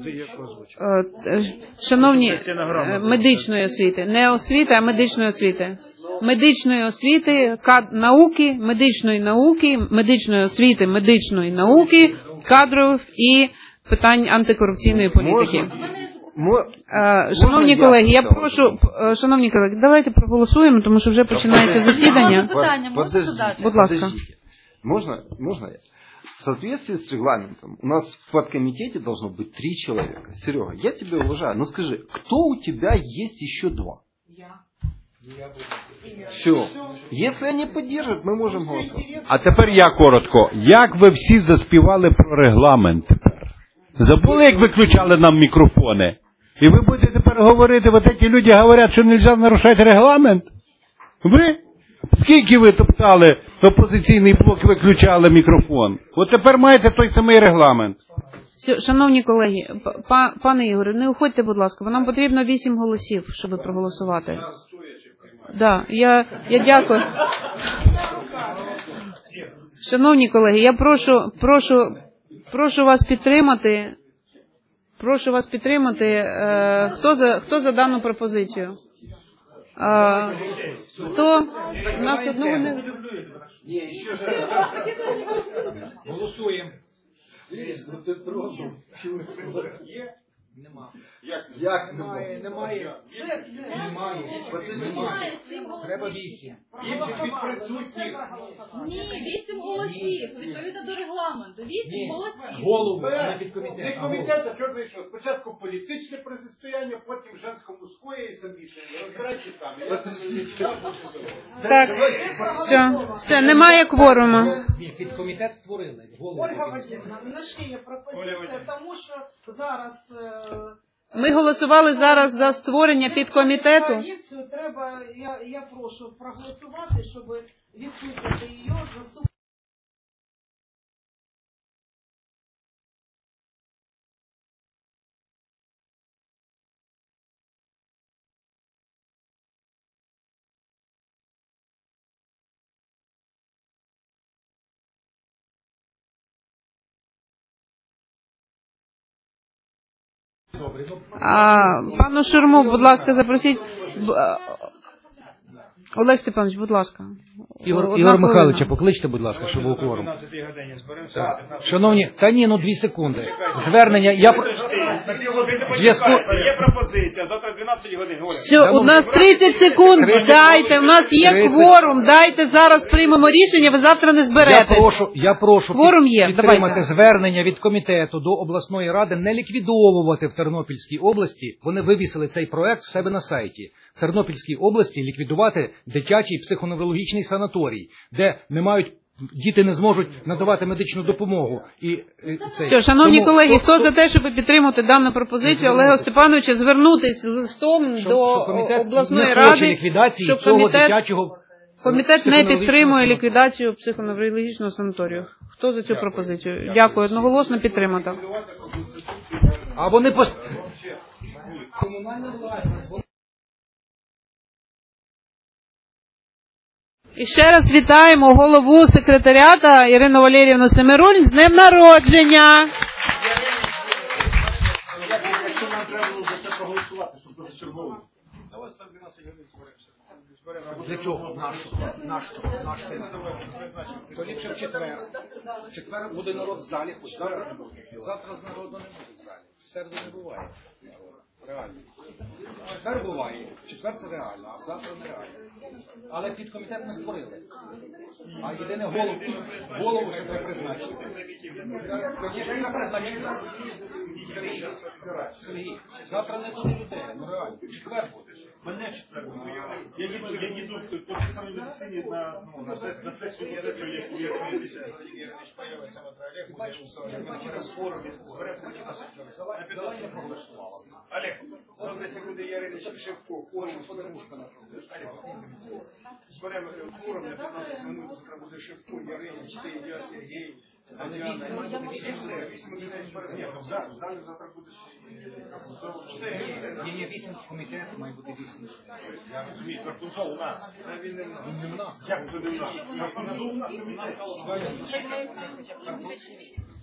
Шановні, медичної освіти. Не освіти, а медичної освіти. Медичної освіти, науки, медичної освіти, медичної науки, кадрових і питань антикорупційної політики. Шановні колеги, я прошу, шановні колеги, давайте проголосуємо, тому що вже починається засідання. Будь ласка. Можно я? В соответствии с регламентом у нас в подкомитете должно быть 3 человека. Серега, я тебя уважаю, но скажи, кто у тебя есть еще 2? Я. Все. Если они поддержат, мы можем голосовать. А тепер я коротко. Як ви всі заспівали про регламент тепер? Забули, як виключали нам мікрофони? І ви будете тепер говорити, вот эти люди говорять, що нельзя нарушати регламент? Ви? Скільки ви топтали опозиційний блок, виключали мікрофон? От тепер маєте той самий регламент. Все, шановні колеги, пане Ігорю, не уходьте, будь ласка, бо нам потрібно 8 голосів, щоб проголосувати. Да, я дякую. Шановні колеги, я прошу вас підтримати. Прошу вас підтримати. Хто за дану пропозицію? Хто? У нас одного не... Голосуємо. Як немає? Немає. Треба 8. Більшість від присутніх. Ні, 8 голосів, відповідно до регламенту. 8 голосів. Голову, а не підкомітет. Не комітет, а чорний що? Спочатку політичне протистояння, потім женсько-мужське і самбічне. Розбирайте самі. Так, все, немає кворуму. Підкомітет створили. Ольга Вадимівна, в нас ще є пропозиція, тому що зараз... Ми голосували зараз за створення підкомітету. Треба, я прошу проголосувати, щоб відкликати її заступити. Пану Шурму, будь ласка, запросіть. Олег Степанович, будь ласка. Ігор Михайловича покличте, будь ласка, щоб був кворум. Шановні, 2 секунди. Звернення, зв'язку... Є пропозиція, завтра 12 годин. Все, у нас 30 секунд, дайте, у нас є кворум, дайте зараз приймемо рішення, ви завтра не зберетесь. Я прошу підтримати звернення від комітету до обласної ради не ліквідовувати в Тернопільській області, вони вивісили цей проект в себе на сайті, в Тернопільській області ліквідувати дитячий психоневрологічний санаторій, де діти не зможуть надавати медичну допомогу. Все, шановні колеги, хто за те, щоб підтримати дану пропозицію Олега Степановича, звернутися з листом до обласної ради, щоб комітет не підтримує ліквідацію психоневрологічного санаторію. Хто за цю пропозицію? Дякую, одноголосно підтримати. А вони І ще раз вітаємо голову секретаріата Ірину Валеріївну Семируль з днем народження. Якщо нам треба було за це проголосувати, щоб дуже чергово. Давай там 12 годин зберемо. Для чого? Наш то ліпше в четвер. В четвер буде народ в залі, хоч зараз не буде. Завтра з народу не буде в залі. В середу не буває. Реально. В четвер буває. В четвер це реально, а завтра не реально. Але підкомітет не створили. А єдине голову, щоб не призначити. Звісно, не призначити. Сергій, завтра не буде людей. Ну реально. В четвер буде. Мене в четвер буде. Я їду по тій самій медицині на сесію, яку я комітет. Олег, завтра буде Яринич Шевко, кожен подружка на зберемо форум на 15 минут, завтра буде Шевко, Яринич, ти, я, Сергій. Завтра буде Ні, 8 комітетів має бути 8. Я розумію, Карпунцов у нас. Він не в нас. Як це не в нас? Карпунцов у нас.